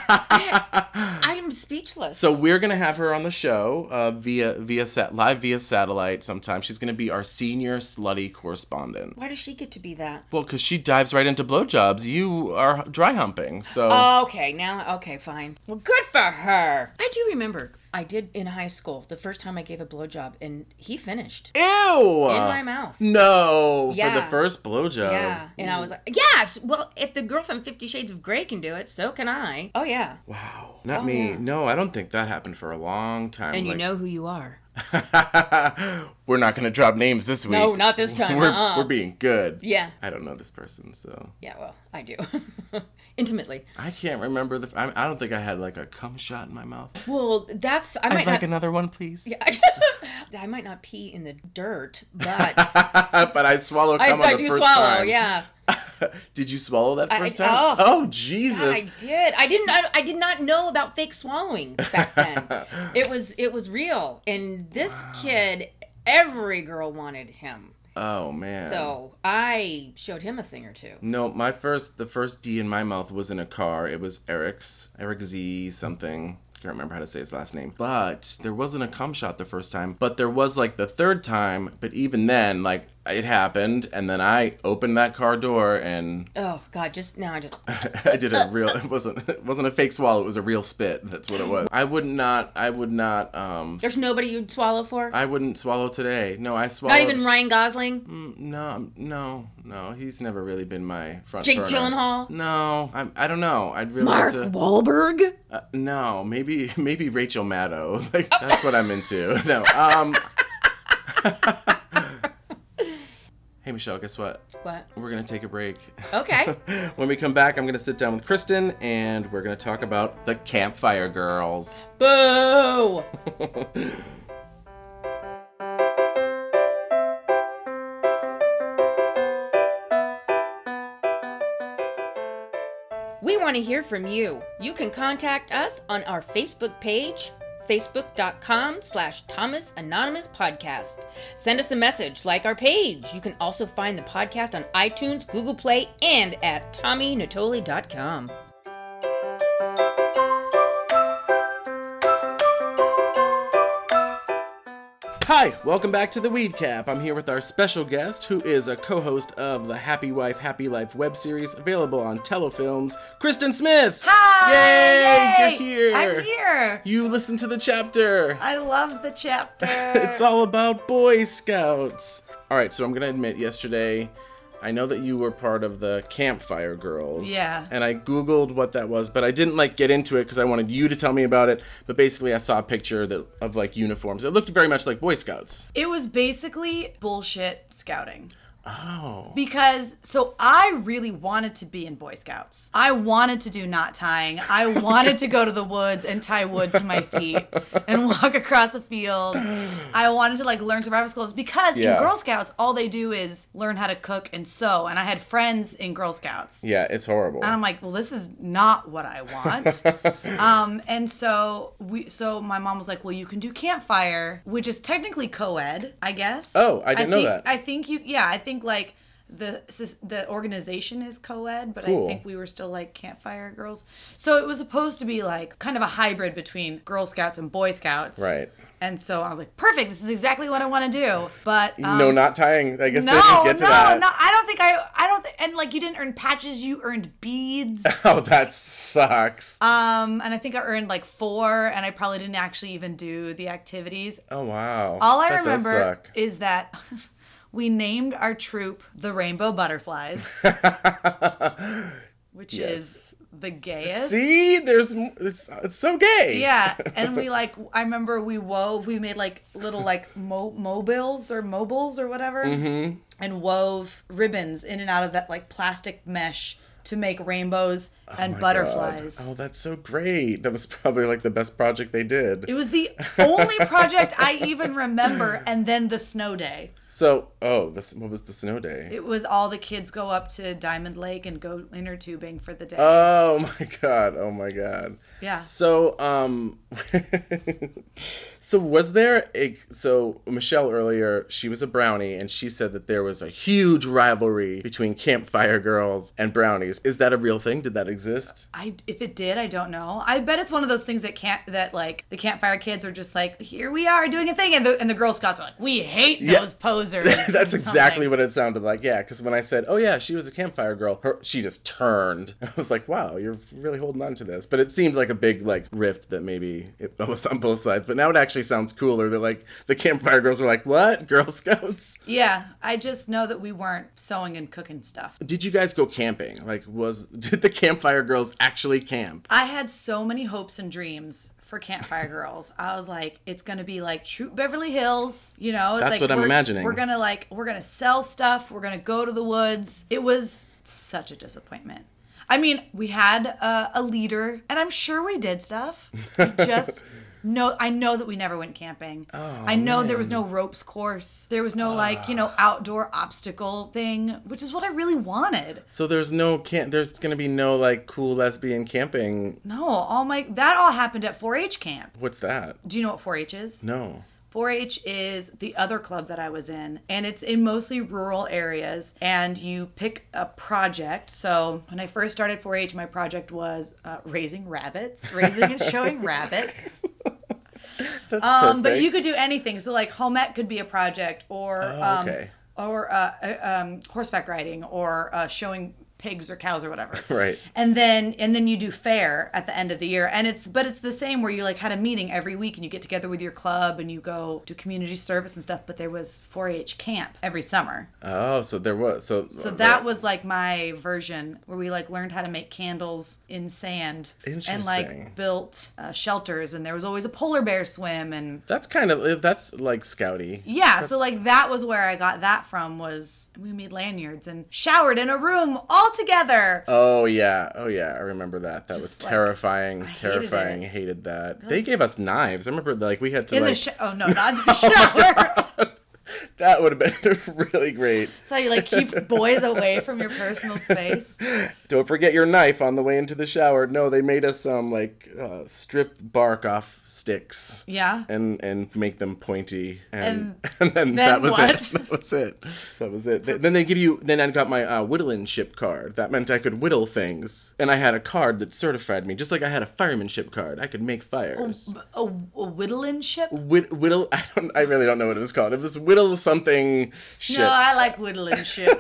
Speaker 2: I, I'm speechless.
Speaker 1: So we're gonna have her on the show uh, via via sat live via satellite sometime. She's gonna be our senior slutty correspondent.
Speaker 2: Why does she get to be that?
Speaker 1: Well, because she dives right into blowjobs. You are dry humping, so.
Speaker 2: Oh, okay, now, okay, fine. Well, good for her. I do remember I did in high school, the first time I gave a blowjob, and he finished.
Speaker 1: Ew!
Speaker 2: In my mouth.
Speaker 1: No!
Speaker 2: Yeah.
Speaker 1: For the first blowjob.
Speaker 2: Yeah. And I was like, yes! Well, if the girl from Fifty Shades of Grey can do it, so can I. Oh, yeah.
Speaker 1: Wow. Not
Speaker 2: Oh,
Speaker 1: me.
Speaker 2: yeah.
Speaker 1: No, I don't think that happened for a long time.
Speaker 2: And you
Speaker 1: like...
Speaker 2: know who you are.
Speaker 1: We're not going to drop names this week.
Speaker 2: No, not this time.
Speaker 1: We're,
Speaker 2: uh-uh.
Speaker 1: we're being good.
Speaker 2: Yeah.
Speaker 1: I don't know this person, so.
Speaker 2: Yeah, well, I do. Intimately.
Speaker 1: I can't remember the. I, I don't think I had like a cum shot in my mouth.
Speaker 2: Well, that's... I
Speaker 1: I'd
Speaker 2: might
Speaker 1: like
Speaker 2: not...
Speaker 1: another one, please.
Speaker 2: Yeah. I might not pee in the dirt, but...
Speaker 1: But I swallow cum
Speaker 2: I,
Speaker 1: on the
Speaker 2: I do
Speaker 1: first
Speaker 2: swallow,
Speaker 1: time.
Speaker 2: yeah.
Speaker 1: Did you swallow that
Speaker 2: I-
Speaker 1: first
Speaker 2: I-
Speaker 1: time?
Speaker 2: oh.
Speaker 1: Oh, Jesus.
Speaker 2: I did. I didn't. I, I did not know about fake swallowing back then. it was. It was real. And this wow. kid, every girl wanted him.
Speaker 1: Oh man.
Speaker 2: So I showed him a thing or two.
Speaker 1: No, my first, the first D in my mouth was in a car. It was Eric's, Eric Z something. I can't remember how to say his last name. But there wasn't a cum shot the first time. But there was like the third time. But even then, like it happened, and then I opened that car door and
Speaker 2: oh god, just now I just
Speaker 1: I did a real. It wasn't. It wasn't a fake swallow. It was a real spit. That's what it was. I would not. I would not. Um.
Speaker 2: There's nobody you'd swallow for.
Speaker 1: I wouldn't swallow today. No, I swallowed.
Speaker 2: Not even Ryan Gosling.
Speaker 1: Mm, no, no, no. He's never really been my front.
Speaker 2: Jake
Speaker 1: burner.
Speaker 2: Gyllenhaal.
Speaker 1: No, I. I don't know. I'd really
Speaker 2: Mark
Speaker 1: have to.
Speaker 2: Wahlberg.
Speaker 1: Uh, no, maybe maybe Rachel Maddow. Like that's what I'm into. No. Um. Hey, Michelle, guess what?
Speaker 2: What?
Speaker 1: We're going to take a break.
Speaker 2: Okay.
Speaker 1: When we come back, I'm going to sit down with Kristen, and we're going to talk about the Campfire Girls.
Speaker 2: Boo! We want to hear from you. You can contact us on our Facebook page, facebook.com slash Thomas Anonymous Podcast. Send us a message, like our page. You can also find the podcast on iTunes, Google Play, and at Tommy Natoli dot com.
Speaker 1: Hi, welcome back to the Weed Cap. I'm here with our special guest, who is a co-host of the Happy Wife, Happy Life web series, available on Telefilms, Kristen Smith.
Speaker 3: Hi!
Speaker 1: Yay!
Speaker 3: Yay!
Speaker 1: You're here.
Speaker 3: I'm here.
Speaker 1: You listened to the chapter.
Speaker 3: I love the chapter.
Speaker 1: It's all about Boy Scouts. All right, so I'm gonna admit, yesterday I know that you were part of the Campfire Girls.
Speaker 3: Yeah.
Speaker 1: And I Googled what that was, but I didn't, like, get into it because I wanted you to tell me about it. But basically, I saw a picture that of, like, uniforms. It looked very much like Boy Scouts.
Speaker 3: It was basically bullshit scouting.
Speaker 1: Oh.
Speaker 3: Because, so I really wanted to be in Boy Scouts. I wanted to do knot tying. I wanted to go to the woods and tie wood to my feet and walk across a field. I wanted to, like, learn survival skills because
Speaker 1: Yeah.
Speaker 3: in Girl Scouts, all they do is learn how to cook and sew. And I had friends in Girl Scouts.
Speaker 1: Yeah, it's horrible.
Speaker 3: And I'm like, well, this is not what I want. um, and so we, so my mom was like, well, you can do campfire, which is technically co-ed, I guess.
Speaker 1: Oh, I didn't know
Speaker 3: think,
Speaker 1: that.
Speaker 3: I think you, yeah, I think like the the organization is co-ed, but
Speaker 1: Cool.
Speaker 3: I think we were still like campfire girls. So it was supposed to be like kind of a hybrid between Girl Scouts and Boy Scouts.
Speaker 1: Right.
Speaker 3: And so I was like, perfect, this is exactly what I want to do. But um,
Speaker 1: no, not tying. I guess
Speaker 3: no,
Speaker 1: they didn't get to
Speaker 3: no,
Speaker 1: that.
Speaker 3: no, I don't think I, I don't, th- and like you didn't earn patches, you earned beads.
Speaker 1: Oh, that sucks.
Speaker 3: Um, and I think I earned like four, and I probably didn't actually even do the activities.
Speaker 1: Oh, wow.
Speaker 3: All I
Speaker 1: That does
Speaker 3: remember
Speaker 1: suck.
Speaker 3: is that we named our troop the Rainbow Butterflies, which
Speaker 1: Yes.
Speaker 3: is the gayest.
Speaker 1: See, there's it's it's so gay.
Speaker 3: Yeah, and we like, I remember we wove, we made like little like mo- mobiles or mobiles or whatever,
Speaker 1: Mm-hmm.
Speaker 3: and wove ribbons in and out of that like plastic mesh to make rainbows and
Speaker 1: My
Speaker 3: butterflies.
Speaker 1: God. Oh, that's so great. That was probably like the best project they did.
Speaker 3: It was the only project I even remember, and then the snow day.
Speaker 1: So, oh, this what was the snow day?
Speaker 3: It was all the kids go up to Diamond Lake and go inner tubing for the day.
Speaker 1: Oh my god. Oh my god.
Speaker 3: Yeah.
Speaker 1: So, um so was there a so Michelle earlier, she was a brownie and she said that there was a huge rivalry between Campfire Girls and brownies. Is that a real thing? Did that exist?
Speaker 3: I, if it did, I don't know. I bet it's one of those things that can't, that like the Campfire kids are just like, here we are doing a thing. And the, and the Girl Scouts are like, we hate
Speaker 1: Yeah.
Speaker 3: those posers.
Speaker 1: That's
Speaker 3: or
Speaker 1: exactly
Speaker 3: something.
Speaker 1: what it sounded like. Yeah, because when I said, "Oh yeah, she was a Campfire Girl," her she just turned. I was like, "Wow, you're really holding on to this." But it seemed like a big like rift that maybe it was on both sides. But now it actually sounds cooler. That like the Campfire Girls were like, "What? Girl Scouts?"
Speaker 3: Yeah, I just know that we weren't sewing and cooking stuff.
Speaker 1: Did you guys go camping? Like, was did the Campfire Girls actually camp?
Speaker 3: I had so many hopes and dreams for Campfire Girls. I was like, it's gonna be like Troop Beverly Hills, you know? It's
Speaker 1: That's
Speaker 3: like
Speaker 1: what I'm
Speaker 3: we're-
Speaker 1: imagining.
Speaker 3: We're gonna like, we're gonna sell stuff. We're gonna go to the woods. It was such a disappointment. I mean, we had a, a leader, and I'm sure we did stuff. We just no, I know that we never went camping.
Speaker 1: Oh,
Speaker 3: I know
Speaker 1: man.
Speaker 3: there was no ropes course. There was no like, you know, outdoor obstacle thing, which is what I really wanted.
Speaker 1: So there's no camp. There's gonna be no like cool lesbian camping.
Speaker 3: No, all my that all happened at four H camp.
Speaker 1: What's that?
Speaker 3: Do you know what four H is?
Speaker 1: No.
Speaker 3: four H is the other club that I was in, and it's in mostly rural areas, and you pick a project. So when I first started four H, my project was uh, raising rabbits, raising and showing rabbits.
Speaker 1: That's
Speaker 3: Um, but
Speaker 1: perfect.
Speaker 3: you could do anything. So like home ec could be a project, or
Speaker 1: Oh,
Speaker 3: um,
Speaker 1: okay.
Speaker 3: or uh, uh, um, horseback riding, or uh, showing pigs or cows or whatever.
Speaker 1: Right.
Speaker 3: And then and then you do fair at the end of the year, and it's but it's the same where you like had a meeting every week and you get together with your club and you go do community service and stuff. But there was four H camp every summer.
Speaker 1: Oh, so there was so.
Speaker 3: So that was like my version where we like learned how to make candles in sand and
Speaker 1: Interesting.
Speaker 3: like built uh, shelters, and there was always a polar bear swim, and
Speaker 1: That's kind of that's like scouty.
Speaker 3: yeah,
Speaker 1: That's-
Speaker 3: so like that was where I got that from. Was we made lanyards and showered in a room all together.
Speaker 1: Oh yeah, oh yeah, I remember that. That was
Speaker 3: Just, like,
Speaker 1: terrifying,
Speaker 3: I hated
Speaker 1: terrifying.
Speaker 3: it.
Speaker 1: Hated that. They gave us knives. I remember like we had to
Speaker 3: In
Speaker 1: like
Speaker 3: the sh- oh no, not in the shower.
Speaker 1: that would have been really great.
Speaker 3: That's how you like keep boys away from your personal space.
Speaker 1: Don't forget your knife on the way into the shower. No, they made us um like uh, strip bark off sticks.
Speaker 3: Yeah.
Speaker 1: And and make them pointy, and
Speaker 3: And
Speaker 1: and, then,
Speaker 3: then
Speaker 1: that was
Speaker 3: what?
Speaker 1: it. That was it. That was it. Th- Then they give you. Then I got my uh, whittlemanship card. That meant I could whittle things, and I had a card that certified me, just like I had a firemanship card. I could make fires.
Speaker 3: A, a whittling ship?
Speaker 1: Whit- whittle. I don't. I really don't know what it was called. It was whittle. whittle something shit.
Speaker 3: No, I like whittling shit.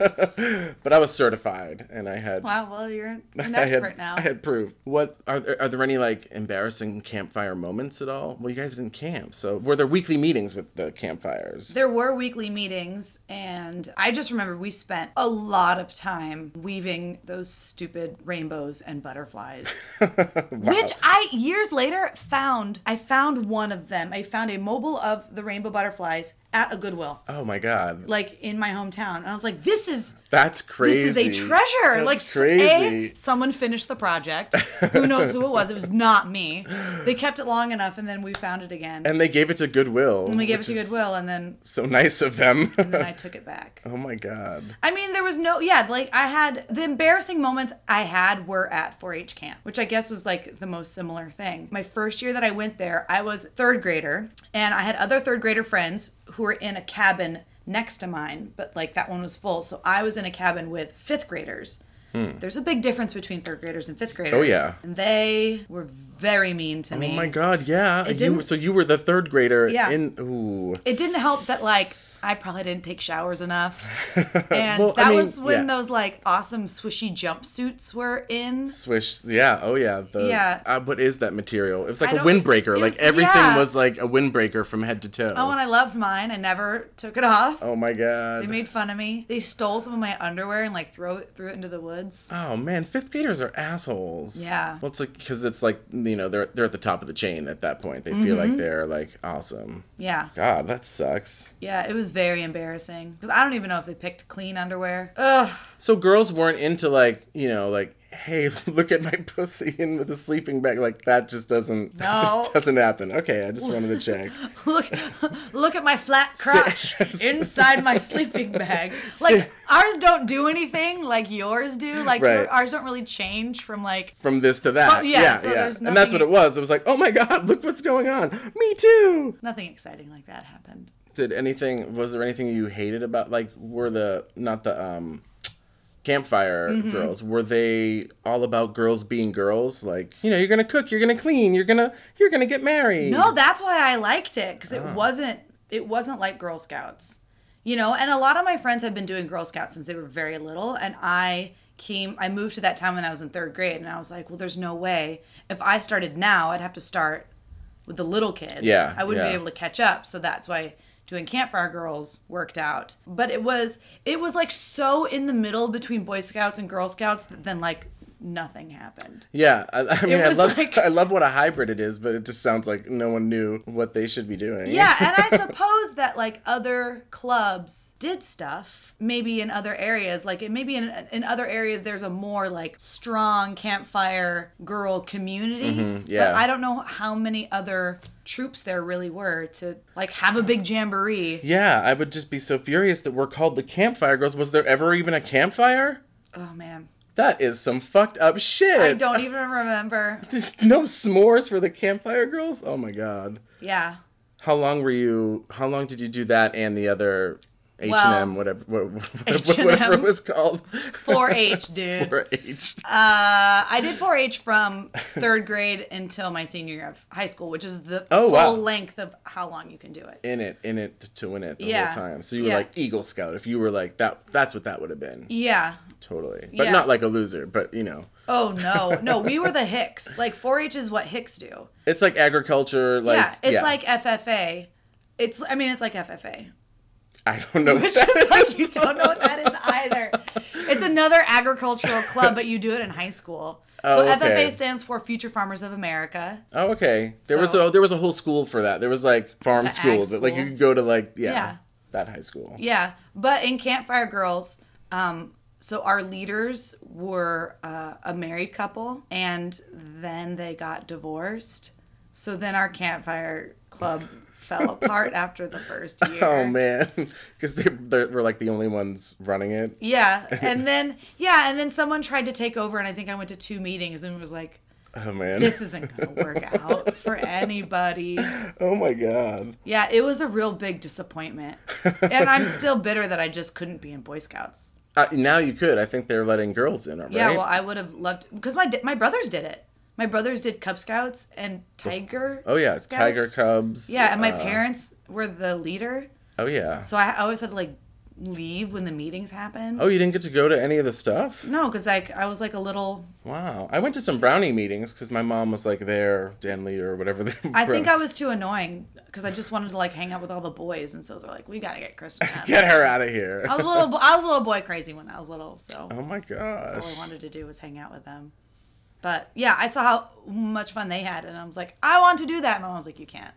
Speaker 1: But I was certified, and I had.
Speaker 3: Wow, well, you're an
Speaker 1: I
Speaker 3: expert
Speaker 1: had,
Speaker 3: now.
Speaker 1: I had proof. What are there, are there any like embarrassing campfire moments at all? Well, you guys didn't camp, so were there weekly meetings with the campfires?
Speaker 3: There were weekly meetings, and I just remember we spent a lot of time weaving those stupid rainbows and butterflies.
Speaker 1: Wow.
Speaker 3: Which I, years later, found. I found one of them. I found a mobile of the rainbow butterflies at a Goodwill,
Speaker 1: Oh my god,
Speaker 3: like in my hometown. And I was like, this is...
Speaker 1: that's crazy.
Speaker 3: This is a treasure.
Speaker 1: That's
Speaker 3: like,
Speaker 1: crazy.
Speaker 3: A, someone finished the project. Who knows who it was? It was not me. They kept it long enough, and then we found it again.
Speaker 1: And they gave it to Goodwill.
Speaker 3: And we gave it
Speaker 1: which
Speaker 3: to
Speaker 1: is
Speaker 3: Goodwill, and then
Speaker 1: So nice of them.
Speaker 3: and then I took it back.
Speaker 1: Oh my god.
Speaker 3: I mean, there was no, yeah, like I had, the embarrassing moments I had were at four H camp, which I guess was like the most similar thing. My first year that I went there, I was third grader, and I had other third grader friends who were in a cabin next to mine, but like that one was full. So I was in a cabin with fifth graders. Hmm. There's a big difference between third graders and fifth graders.
Speaker 1: Oh, yeah.
Speaker 3: And they were very mean to me.
Speaker 1: Oh my god, yeah.
Speaker 3: It
Speaker 1: You,
Speaker 3: didn't-
Speaker 1: so you were the third grader
Speaker 3: Yeah.
Speaker 1: in ooh.
Speaker 3: It didn't help that like I probably didn't take showers enough. And
Speaker 1: Well, I
Speaker 3: that
Speaker 1: mean,
Speaker 3: was when
Speaker 1: yeah.
Speaker 3: those like awesome swishy jumpsuits were in.
Speaker 1: Swish, yeah, oh yeah. The,
Speaker 3: Yeah.
Speaker 1: Uh, what is that material? It was like
Speaker 3: I
Speaker 1: a
Speaker 3: don't-
Speaker 1: windbreaker.
Speaker 3: it
Speaker 1: Like
Speaker 3: was-
Speaker 1: everything
Speaker 3: yeah.
Speaker 1: was like a windbreaker from head to toe.
Speaker 3: Oh, and I loved mine. I never took it off.
Speaker 1: Oh my god.
Speaker 3: They made fun of me. They stole some of my underwear and like throw it threw it into the woods.
Speaker 1: Oh man, fifth graders are assholes.
Speaker 3: Yeah.
Speaker 1: Well, it's like because it's like you know they're they're at the top of the chain at that point. They feel
Speaker 3: Mm-hmm.
Speaker 1: like they're like awesome.
Speaker 3: Yeah.
Speaker 1: God, that sucks.
Speaker 3: Yeah, it was very embarrassing. Because I don't even know if they picked clean underwear. Ugh.
Speaker 1: So girls weren't into like you know like hey look at my pussy in with a sleeping bag like that just doesn't that
Speaker 3: No.
Speaker 1: just doesn't happen. Okay, I just wanted to check.
Speaker 3: Look look at my flat crotch inside my sleeping bag. Like ours don't do anything like yours do. Like
Speaker 1: Right.
Speaker 3: your, ours don't really change from like
Speaker 1: From this to that.
Speaker 3: Oh, yeah,
Speaker 1: yeah,
Speaker 3: so
Speaker 1: yeah.
Speaker 3: there's
Speaker 1: And that's what
Speaker 3: nothing-
Speaker 1: it was. It was like, oh my god, look what's going on. Me too.
Speaker 3: nothing exciting like that happened.
Speaker 1: Did anything? Was there anything you hated about? Like, were the not the um, campfire
Speaker 3: Mm-hmm.
Speaker 1: girls? Were they all about girls being girls? Like, you know, you're gonna cook, you're gonna clean, you're gonna you're gonna get married.
Speaker 3: No, that's why I liked it because it
Speaker 1: Oh.
Speaker 3: wasn't it wasn't like Girl Scouts, you know. And a lot of my friends have been doing Girl Scouts since they were very little, and I came I moved to that town when I was in third grade, and I was like, well, there's no way if I started now, I'd have to start with the little kids.
Speaker 1: Yeah,
Speaker 3: I wouldn't
Speaker 1: yeah.
Speaker 3: be able to catch up. So that's why doing Campfire Girls worked out. But it was it was like so in the middle between Boy Scouts and Girl Scouts that then like nothing happened.
Speaker 1: Yeah, I, I mean, I
Speaker 3: was
Speaker 1: love
Speaker 3: like-
Speaker 1: I love what a hybrid it is, but it just sounds like no one knew what they should be doing.
Speaker 3: Yeah, and I suppose that like other clubs did stuff maybe in other areas. Like it maybe in in other areas there's a more like strong campfire girl community.
Speaker 1: Mm-hmm, yeah.
Speaker 3: But I don't know how many other troops there really were to like have a big jamboree.
Speaker 1: Yeah, I would just be so furious that we're called the Campfire Girls. Was there ever even a campfire?
Speaker 3: Oh man.
Speaker 1: That is some fucked up shit.
Speaker 3: I don't even remember.
Speaker 1: There's no s'mores for the Campfire Girls? Oh my god.
Speaker 3: Yeah.
Speaker 1: How long were you, how long did you do that and the other H and M,
Speaker 3: Well,
Speaker 1: whatever, what-
Speaker 3: H and M.
Speaker 1: whatever it was called?
Speaker 3: four H, dude.
Speaker 1: four H.
Speaker 3: Uh, I did four H from third grade until my senior year of high school, which is the
Speaker 1: Oh,
Speaker 3: full
Speaker 1: wow.
Speaker 3: length of how long you can do it.
Speaker 1: In it, in it to win it the
Speaker 3: Yeah.
Speaker 1: whole time. So you were
Speaker 3: Yeah.
Speaker 1: like Eagle Scout. If you were like that, that's what that would have been.
Speaker 3: Yeah.
Speaker 1: Totally. But
Speaker 3: Yeah.
Speaker 1: not like a loser, but you know.
Speaker 3: Oh no, no, we were the Hicks. Like four H is what Hicks do.
Speaker 1: It's like agriculture, like.
Speaker 3: yeah, it's like F F A. It's I mean it's like F F A.
Speaker 1: I don't know what
Speaker 3: Which
Speaker 1: that
Speaker 3: is like
Speaker 1: is.
Speaker 3: you don't know what that is either. It's another agricultural club, but you do it in high school.
Speaker 1: Oh,
Speaker 3: so F F A
Speaker 1: okay.
Speaker 3: stands for Future Farmers of America.
Speaker 1: Oh, okay. There was
Speaker 3: So-
Speaker 1: a there was a whole school for that. There was like farm
Speaker 3: The ag
Speaker 1: schools that like you
Speaker 3: school.
Speaker 1: could go to like yeah,
Speaker 3: Yeah.
Speaker 1: that high school.
Speaker 3: Yeah, but in Campfire Girls, um, so our leaders were uh, a married couple, and then they got divorced. So then our Campfire Club fell apart after the first year.
Speaker 1: Oh man, because they they were like the only ones running it.
Speaker 3: Yeah, and then yeah, and then someone tried to take over, and I think I went to two meetings and was like,
Speaker 1: Oh man.
Speaker 3: "This isn't gonna work out for anybody."
Speaker 1: Oh my god.
Speaker 3: Yeah, it was a real big disappointment, and I'm still bitter that I just couldn't be in Boy Scouts.
Speaker 1: Uh, now you could. I think they're letting girls in, right?
Speaker 3: Yeah, well, I would have loved because my my brothers did it. My brothers did Cub Scouts and Tiger.
Speaker 1: oh yeah,
Speaker 3: Scouts.
Speaker 1: Tiger Cubs.
Speaker 3: Yeah, and my
Speaker 1: uh,
Speaker 3: parents were the leader.
Speaker 1: Oh, yeah.
Speaker 3: So I always had to like leave when the meetings happened.
Speaker 1: Oh, you didn't get to go to any of the stuff?
Speaker 3: No, because like I was like a little.
Speaker 1: Wow. I went to some brownie meetings because my mom was like there, Dan Lee or whatever. They
Speaker 3: I think I was too annoying because I just wanted to like hang out with all the boys, and so they're like, we gotta get Kristen out.
Speaker 1: Get her out of here.
Speaker 3: I was a little, bo- I was a little boy crazy when I was little, so.
Speaker 1: Oh my gosh.
Speaker 3: All I wanted to do was hang out with them. But yeah, I saw how much fun they had, and I was like, I want to do that. And my mom was like, you can't.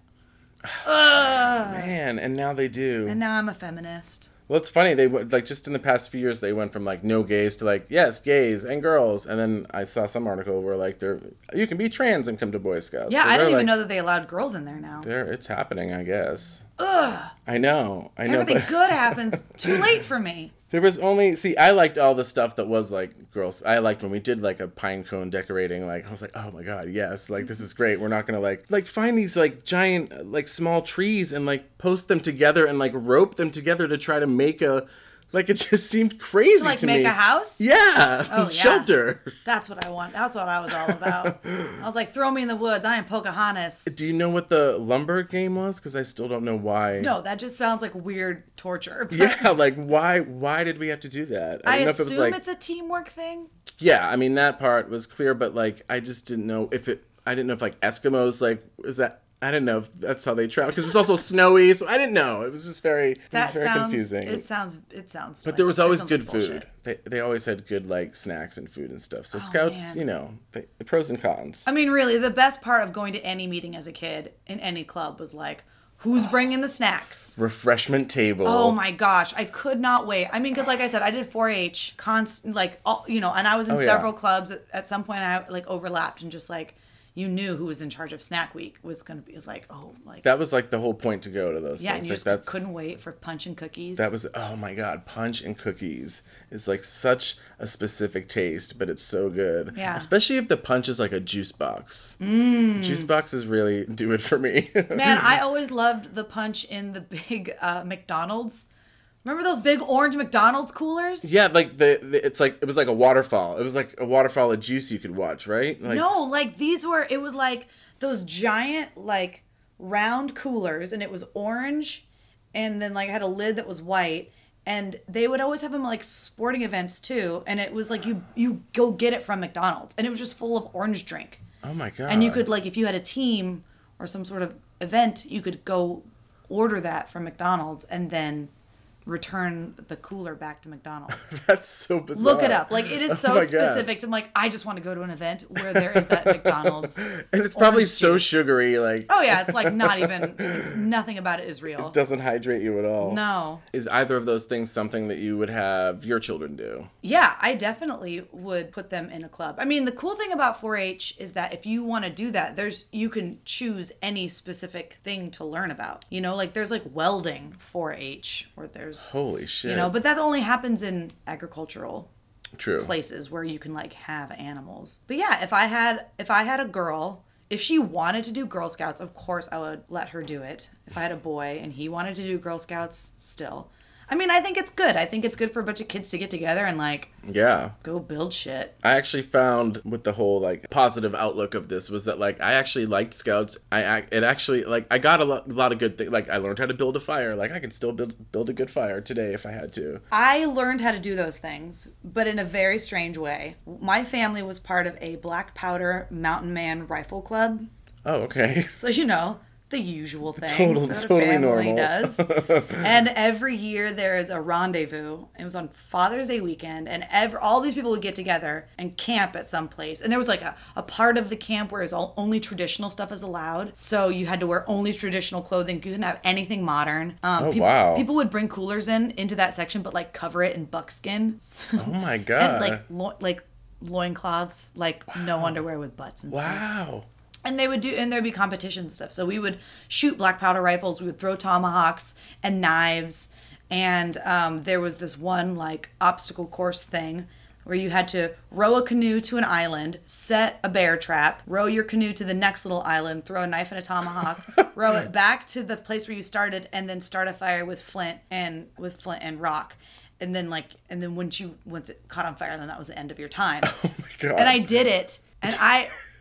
Speaker 3: Ugh.
Speaker 1: Man, and now they do.
Speaker 3: And now I'm a feminist.
Speaker 1: Well, it's funny. They went like just in the past few years, they went from like no gays to like yes, gays and girls. And then I saw some article where like they're you can be trans and come to Boy Scouts.
Speaker 3: Yeah,
Speaker 1: so
Speaker 3: I didn't even
Speaker 1: like,
Speaker 3: know that they allowed girls in there now.
Speaker 1: There, it's happening, I guess.
Speaker 3: Ugh.
Speaker 1: I know. I know.
Speaker 3: Everything
Speaker 1: but
Speaker 3: good happens too late for me.
Speaker 1: There was only see. I liked all the stuff that was like girls. I liked when we did like a pine cone decorating. Like I was like, oh my god, yes! Like this is great. We're not gonna like like find these like giant like small trees and like post them together and like rope them together to try to make a. Like, it just seemed crazy
Speaker 3: To like
Speaker 1: to
Speaker 3: make
Speaker 1: me.
Speaker 3: a house?
Speaker 1: Yeah.
Speaker 3: Oh, yeah.
Speaker 1: Shelter.
Speaker 3: That's what I want. That's what I was all about. I was like, throw me in the woods. I am Pocahontas.
Speaker 1: Do you know what the lumber game was? Because I still don't know why.
Speaker 3: No, that just sounds like weird torture.
Speaker 1: Yeah, like, why Why did we have to do that?
Speaker 3: I,
Speaker 1: don't know
Speaker 3: assume
Speaker 1: if it was like,
Speaker 3: it's a teamwork thing.
Speaker 1: yeah, I mean, that part was clear, but, like, I just didn't know if it, I didn't know if, like, Eskimos, like, is that, I didn't know if that's how they travel. Because it was also snowy, so I didn't know. It was just very, it
Speaker 3: That
Speaker 1: was very
Speaker 3: sounds,
Speaker 1: confusing.
Speaker 3: It sounds, it sounds.
Speaker 1: But
Speaker 3: like,
Speaker 1: there was always
Speaker 3: sounds
Speaker 1: good
Speaker 3: like
Speaker 1: food.
Speaker 3: bullshit.
Speaker 1: They they always had good like snacks and food and stuff. So
Speaker 3: Oh,
Speaker 1: Scouts,
Speaker 3: man.
Speaker 1: you know, they, the pros and cons.
Speaker 3: I mean, really, the best part of going to any meeting as a kid in any club was like, who's bringing the snacks?
Speaker 1: Refreshment table.
Speaker 3: Oh my gosh, I could not wait. I mean, because like I said, I did four H, const like all, you know, and I was in
Speaker 1: Oh, yeah.
Speaker 3: several clubs. At, at some point, I like overlapped and just like you knew who was in charge of Snack Week was gonna be. It was like, oh, like
Speaker 1: That was like the whole point to go to those
Speaker 3: yeah, and
Speaker 1: things.
Speaker 3: you
Speaker 1: Like
Speaker 3: just
Speaker 1: that's
Speaker 3: couldn't wait for punch and cookies.
Speaker 1: that was oh my god, punch and cookies is like such a specific taste, but it's so good.
Speaker 3: Yeah.
Speaker 1: Especially if the punch is like a juice box. Mm. Juice boxes really do it for me.
Speaker 3: Man, I always loved the punch in the big uh, McDonald's. Remember those big orange McDonald's coolers?
Speaker 1: Yeah, like the, the it's like it was like a waterfall. It was like a waterfall of juice you could watch, right? Like,
Speaker 3: No, like these were, it was like those giant, like round coolers, and it was orange, and then like had a lid that was white, and they would always have them like sporting events too, and it was like you you go get it from McDonald's, and it was just full of orange drink,
Speaker 1: Oh my god.
Speaker 3: and you could like if you had a team or some sort of event, you could go order that from McDonald's and then return the cooler back to McDonald's.
Speaker 1: That's so bizarre.
Speaker 3: Look it up. Like, it is
Speaker 1: Oh
Speaker 3: so
Speaker 1: my God.
Speaker 3: specific. I'm like, I just want to go to an event where there is that McDonald's.
Speaker 1: And it's probably
Speaker 3: orange
Speaker 1: so
Speaker 3: juice.
Speaker 1: sugary, like
Speaker 3: Oh, yeah. It's like not even, it's nothing about it is real.
Speaker 1: doesn't hydrate you at all.
Speaker 3: No.
Speaker 1: Is either of those things something that you would have your children do?
Speaker 3: Yeah, I definitely would put them in a club. I mean, the cool thing about four H is that if you want to do that, there's, you can choose any specific thing to learn about. You know, like there's like welding four H, or there's,
Speaker 1: Holy shit.
Speaker 3: you know, but that only happens in agricultural
Speaker 1: True.
Speaker 3: places where you can like have animals. But yeah, if I had if I had a girl, if she wanted to do Girl Scouts, of course I would let her do it. If I had a boy and he wanted to do Girl Scouts, still. I mean, I think it's good. I think it's good for a bunch of kids to get together and like
Speaker 1: Yeah.
Speaker 3: go build shit.
Speaker 1: I actually found with the whole like positive outlook of this was that like I actually liked Scouts. I ac- it actually like I got a lo- lot of good things. Like I learned how to build a fire. Like I can still build build a good fire today if I had to.
Speaker 3: I learned how to do those things, but in a very strange way. My family was part of a black powder mountain man rifle club.
Speaker 1: Oh, okay.
Speaker 3: So, you know, the usual thing
Speaker 1: Total-
Speaker 3: that a
Speaker 1: totally
Speaker 3: family
Speaker 1: normal.
Speaker 3: does. And every year there is a rendezvous. It was on Father's Day weekend, and ever all these people would get together and camp at some place. And there was like a, a part of the camp where it's all, only traditional stuff is allowed. So you had to wear only traditional clothing. You couldn't have anything modern. Um,
Speaker 1: Oh,
Speaker 3: people,
Speaker 1: wow.
Speaker 3: People would bring coolers in into that section, but like cover it in buckskin.
Speaker 1: Oh my god.
Speaker 3: And like lo- like loincloths, like no underwear with butts and stuff.
Speaker 1: Wow.
Speaker 3: And they would do, and there'd be competitions and stuff. So we would shoot black powder rifles. We would throw tomahawks and knives. And um, there was this one like obstacle course thing where you had to row a canoe to an island, set a bear trap, row your canoe to the next little island, throw a knife and a tomahawk, row it back to the place where you started, and then start a fire with flint and with flint and rock. And then like, and then once you once it caught on fire, then that was the end of your time.
Speaker 1: Oh my god.
Speaker 3: And I did it, and I.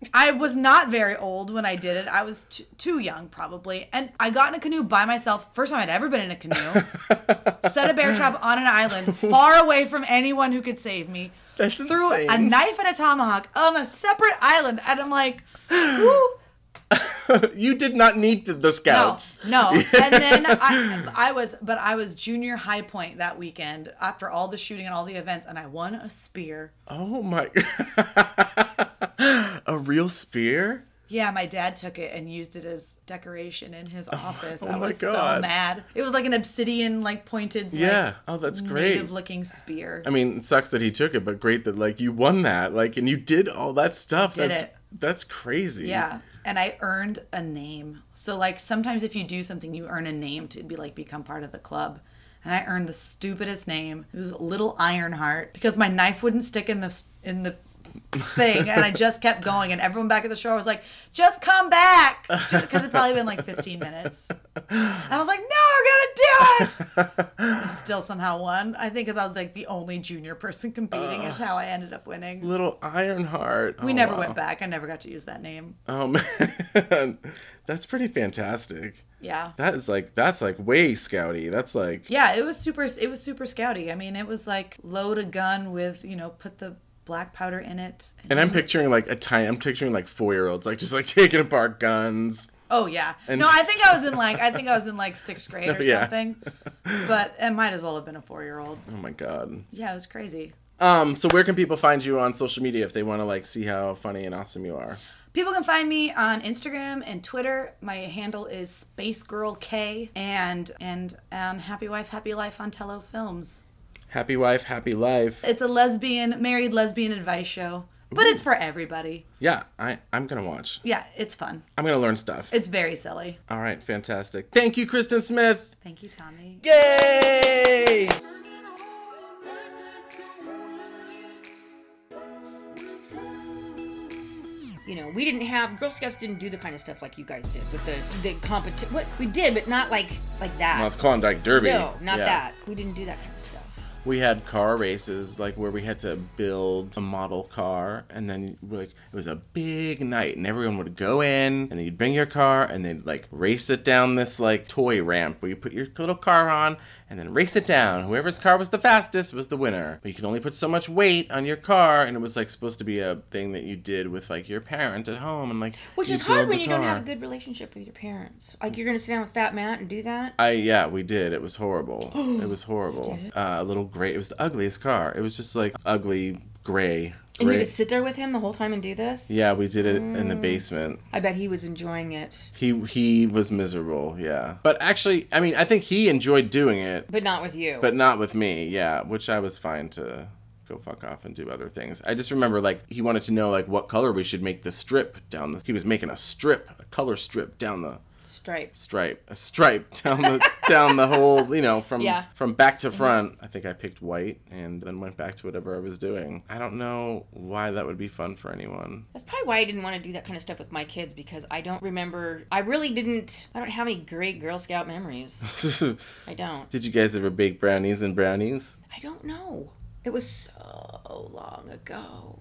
Speaker 3: I was not very old when I did it. I was t- too young, probably. And I got in a canoe by myself. First time I'd ever been in a canoe. Set a bear trap on an island, far away from anyone who could save me.
Speaker 1: That's
Speaker 3: Threw
Speaker 1: insane.
Speaker 3: a knife and a tomahawk on a separate island. And I'm like, whoo.
Speaker 1: You did not need the
Speaker 3: No,
Speaker 1: scouts.
Speaker 3: no. And then I, I was, but I was junior high point that weekend after all the shooting and all the events, and I won a spear.
Speaker 1: Oh my. A real spear?
Speaker 3: Yeah, my dad took it and used it as decoration in his office.
Speaker 1: oh
Speaker 3: I
Speaker 1: my
Speaker 3: was
Speaker 1: God.
Speaker 3: so mad. It was like an obsidian, like pointed,
Speaker 1: Yeah.
Speaker 3: like,
Speaker 1: Oh, that's great.
Speaker 3: native-looking spear.
Speaker 1: I mean, it sucks that he took it, but great that like you won that. Like, and you did all that stuff.
Speaker 3: Did
Speaker 1: that's
Speaker 3: it.
Speaker 1: that's crazy.
Speaker 3: Yeah, and I earned a name. So like sometimes if you do something, you earn a name to be like become part of the club. And I earned the stupidest name. It was Little Ironheart because my knife wouldn't stick in the in the thing, and I just kept going. And everyone back at the shore was like, "Just come back," because it'd probably been like fifteen minutes. And I was like, "No, we're gonna do it!" I still somehow won. I think because I was like the only junior person competing is how I ended up winning.
Speaker 1: Little Ironheart.
Speaker 3: We
Speaker 1: Oh,
Speaker 3: never
Speaker 1: wow.
Speaker 3: went back. I never got to use that name.
Speaker 1: Oh man, that's pretty fantastic.
Speaker 3: Yeah.
Speaker 1: That is like that's like way scouty. That's like
Speaker 3: Yeah, it was super. It was super scouty. I mean, it was like load a gun with, you know, put the black powder in it.
Speaker 1: and I'm picturing like a tiny. I'm picturing like four year olds like just like taking apart guns.
Speaker 3: Oh yeah.
Speaker 1: And
Speaker 3: No, I
Speaker 1: just-
Speaker 3: think I was in like I think I was in like sixth grade or
Speaker 1: Yeah.
Speaker 3: something. But it might as well have been a four year old.
Speaker 1: Oh my god.
Speaker 3: Yeah, it was crazy.
Speaker 1: Um. So where can people find you on social media if they want to like see how funny and awesome you are?
Speaker 3: People can find me on Instagram and Twitter. My handle is Space Girl K, and and on Happy Wife Happy Life on Tello Films.
Speaker 1: Happy wife, happy life.
Speaker 3: It's a lesbian married lesbian advice show, but it's for everybody.
Speaker 1: Yeah, I I'm gonna watch.
Speaker 3: Yeah, it's fun.
Speaker 1: I'm gonna learn stuff.
Speaker 3: It's very silly.
Speaker 1: All right, fantastic. Thank you, Kristen Smith.
Speaker 3: Thank you, Tommy.
Speaker 1: Yay!
Speaker 2: You know, we didn't have Girl Scouts didn't do the kind of stuff like you guys did with the the competition. What we did, but not like like that.
Speaker 1: Well, the Klondike Derby.
Speaker 2: no, not
Speaker 1: Yeah.
Speaker 2: that. We didn't do that kind of stuff.
Speaker 1: We had car races, like where we had to build a model car, and then like it was a big night, and everyone would go in, and then you'd bring your car, and they'd like race it down this like toy ramp where you put your little car on, and then race it down. Whoever's car was the fastest was the winner. But you could only put so much weight on your car, and it was like supposed to be a thing that you did with like your parent at home, and like
Speaker 2: Which
Speaker 1: you
Speaker 2: is hard
Speaker 1: build
Speaker 2: when
Speaker 1: the
Speaker 2: you don't
Speaker 1: car.
Speaker 2: have a good relationship with your parents. Like you're gonna sit down with Fat Matt and do that.
Speaker 1: I yeah, we did. It was horrible. It was horrible. Uh, a little gray. It was the ugliest car. It was just like ugly gray.
Speaker 2: And you
Speaker 1: gray.
Speaker 2: just sit there with him the whole time and do this?
Speaker 1: Yeah, we did it in the basement.
Speaker 2: I bet he was enjoying it.
Speaker 1: He he was miserable. Yeah, but actually, I mean, I think he enjoyed doing it,
Speaker 2: But not with you.
Speaker 1: but not with me. Yeah, which I was fine to go fuck off and do other things. I just remember like he wanted to know like what color we should make the strip down the. He was making a strip, a color strip down the.
Speaker 2: Stripe.
Speaker 1: stripe a stripe down the down the whole, you know, from
Speaker 2: Yeah.
Speaker 1: from back to front. I think I picked white and then went back to whatever I was doing. I don't know why that would be fun for anyone.
Speaker 2: That's probably why I didn't want to do that kind of stuff with my kids, because I don't remember. I really didn't. I don't have any great Girl Scout memories. I don't.
Speaker 1: Did you guys ever bake brownies and brownies?
Speaker 2: I don't know. It was so long ago.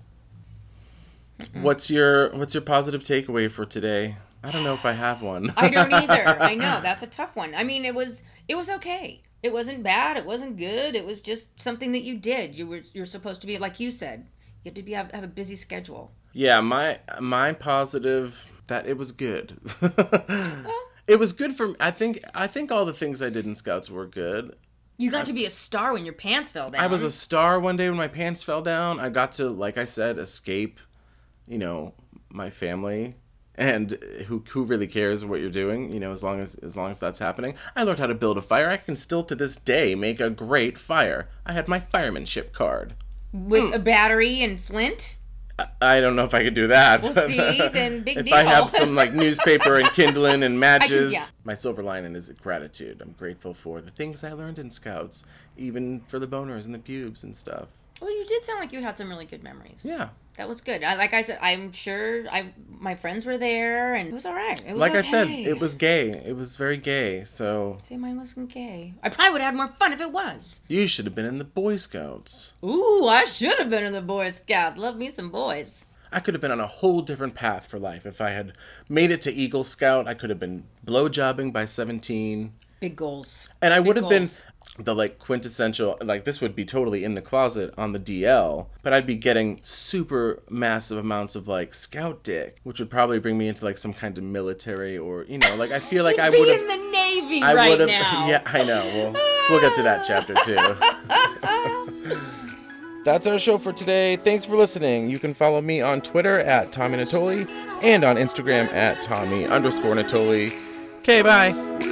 Speaker 1: What's your what's your positive takeaway for today? I don't know if I have one.
Speaker 2: I don't either. I know that's a tough one. I mean, it was it was okay. It wasn't bad. It wasn't good. It was just something that you did. You were you're supposed to be, like you said. You have to be have, have a busy schedule.
Speaker 1: Yeah, my my positive that it was good. It was good for I think I think all the things I did in Scouts were good.
Speaker 2: You got to be a star when your pants fell down.
Speaker 1: I was a star one day when my pants fell down. I got to, like I said, escape, you know, my family. And who who really cares what you're doing, you know, as long as as long as that's happening. I learned how to build a fire. I can still to this day make a great fire. I had my firemanship card.
Speaker 2: with a battery and flint.
Speaker 1: I, I don't know if I could do that.
Speaker 2: Well, see, then big
Speaker 1: if
Speaker 2: deal.
Speaker 1: I have some like newspaper and kindling and matches,
Speaker 2: yeah.
Speaker 1: my silver lining is gratitude. I'm grateful for the things I learned in Scouts, even for the boners and the pubes and stuff.
Speaker 2: Well, you did sound like you had some really good memories.
Speaker 1: Yeah.
Speaker 2: That was good. I, like I said, I'm sure I my friends were there, and it was all right. It was
Speaker 1: Like I
Speaker 2: okay.
Speaker 1: said, it was gay. It was very gay. So
Speaker 2: See, mine wasn't gay. I probably would have had more fun if it was.
Speaker 1: you should have been in the Boy Scouts.
Speaker 2: Ooh, I should have been in the Boy Scouts. Love me some boys.
Speaker 1: I could have been on a whole different path for life. If I had made it to Eagle Scout, I could have been blowjobbing by seventeen.
Speaker 2: Big goals.
Speaker 1: And I
Speaker 2: Big
Speaker 1: would have
Speaker 2: goals.
Speaker 1: been the, like, quintessential, like, this would be totally in the closet on the D L, but I'd be getting super massive amounts of, like, scout dick, which would probably bring me into, like, some kind of military or, you know, like, I feel like I
Speaker 2: You'd
Speaker 1: would
Speaker 2: be
Speaker 1: have...
Speaker 2: in the Navy
Speaker 1: I
Speaker 2: right
Speaker 1: would've-
Speaker 2: now.
Speaker 1: Yeah, I know. We'll, we'll get to that chapter, too. That's our show for today. Thanks for listening. You can follow me on Twitter at Tommy Natoli and on Instagram at Tommy underscore Natoli. Okay, bye.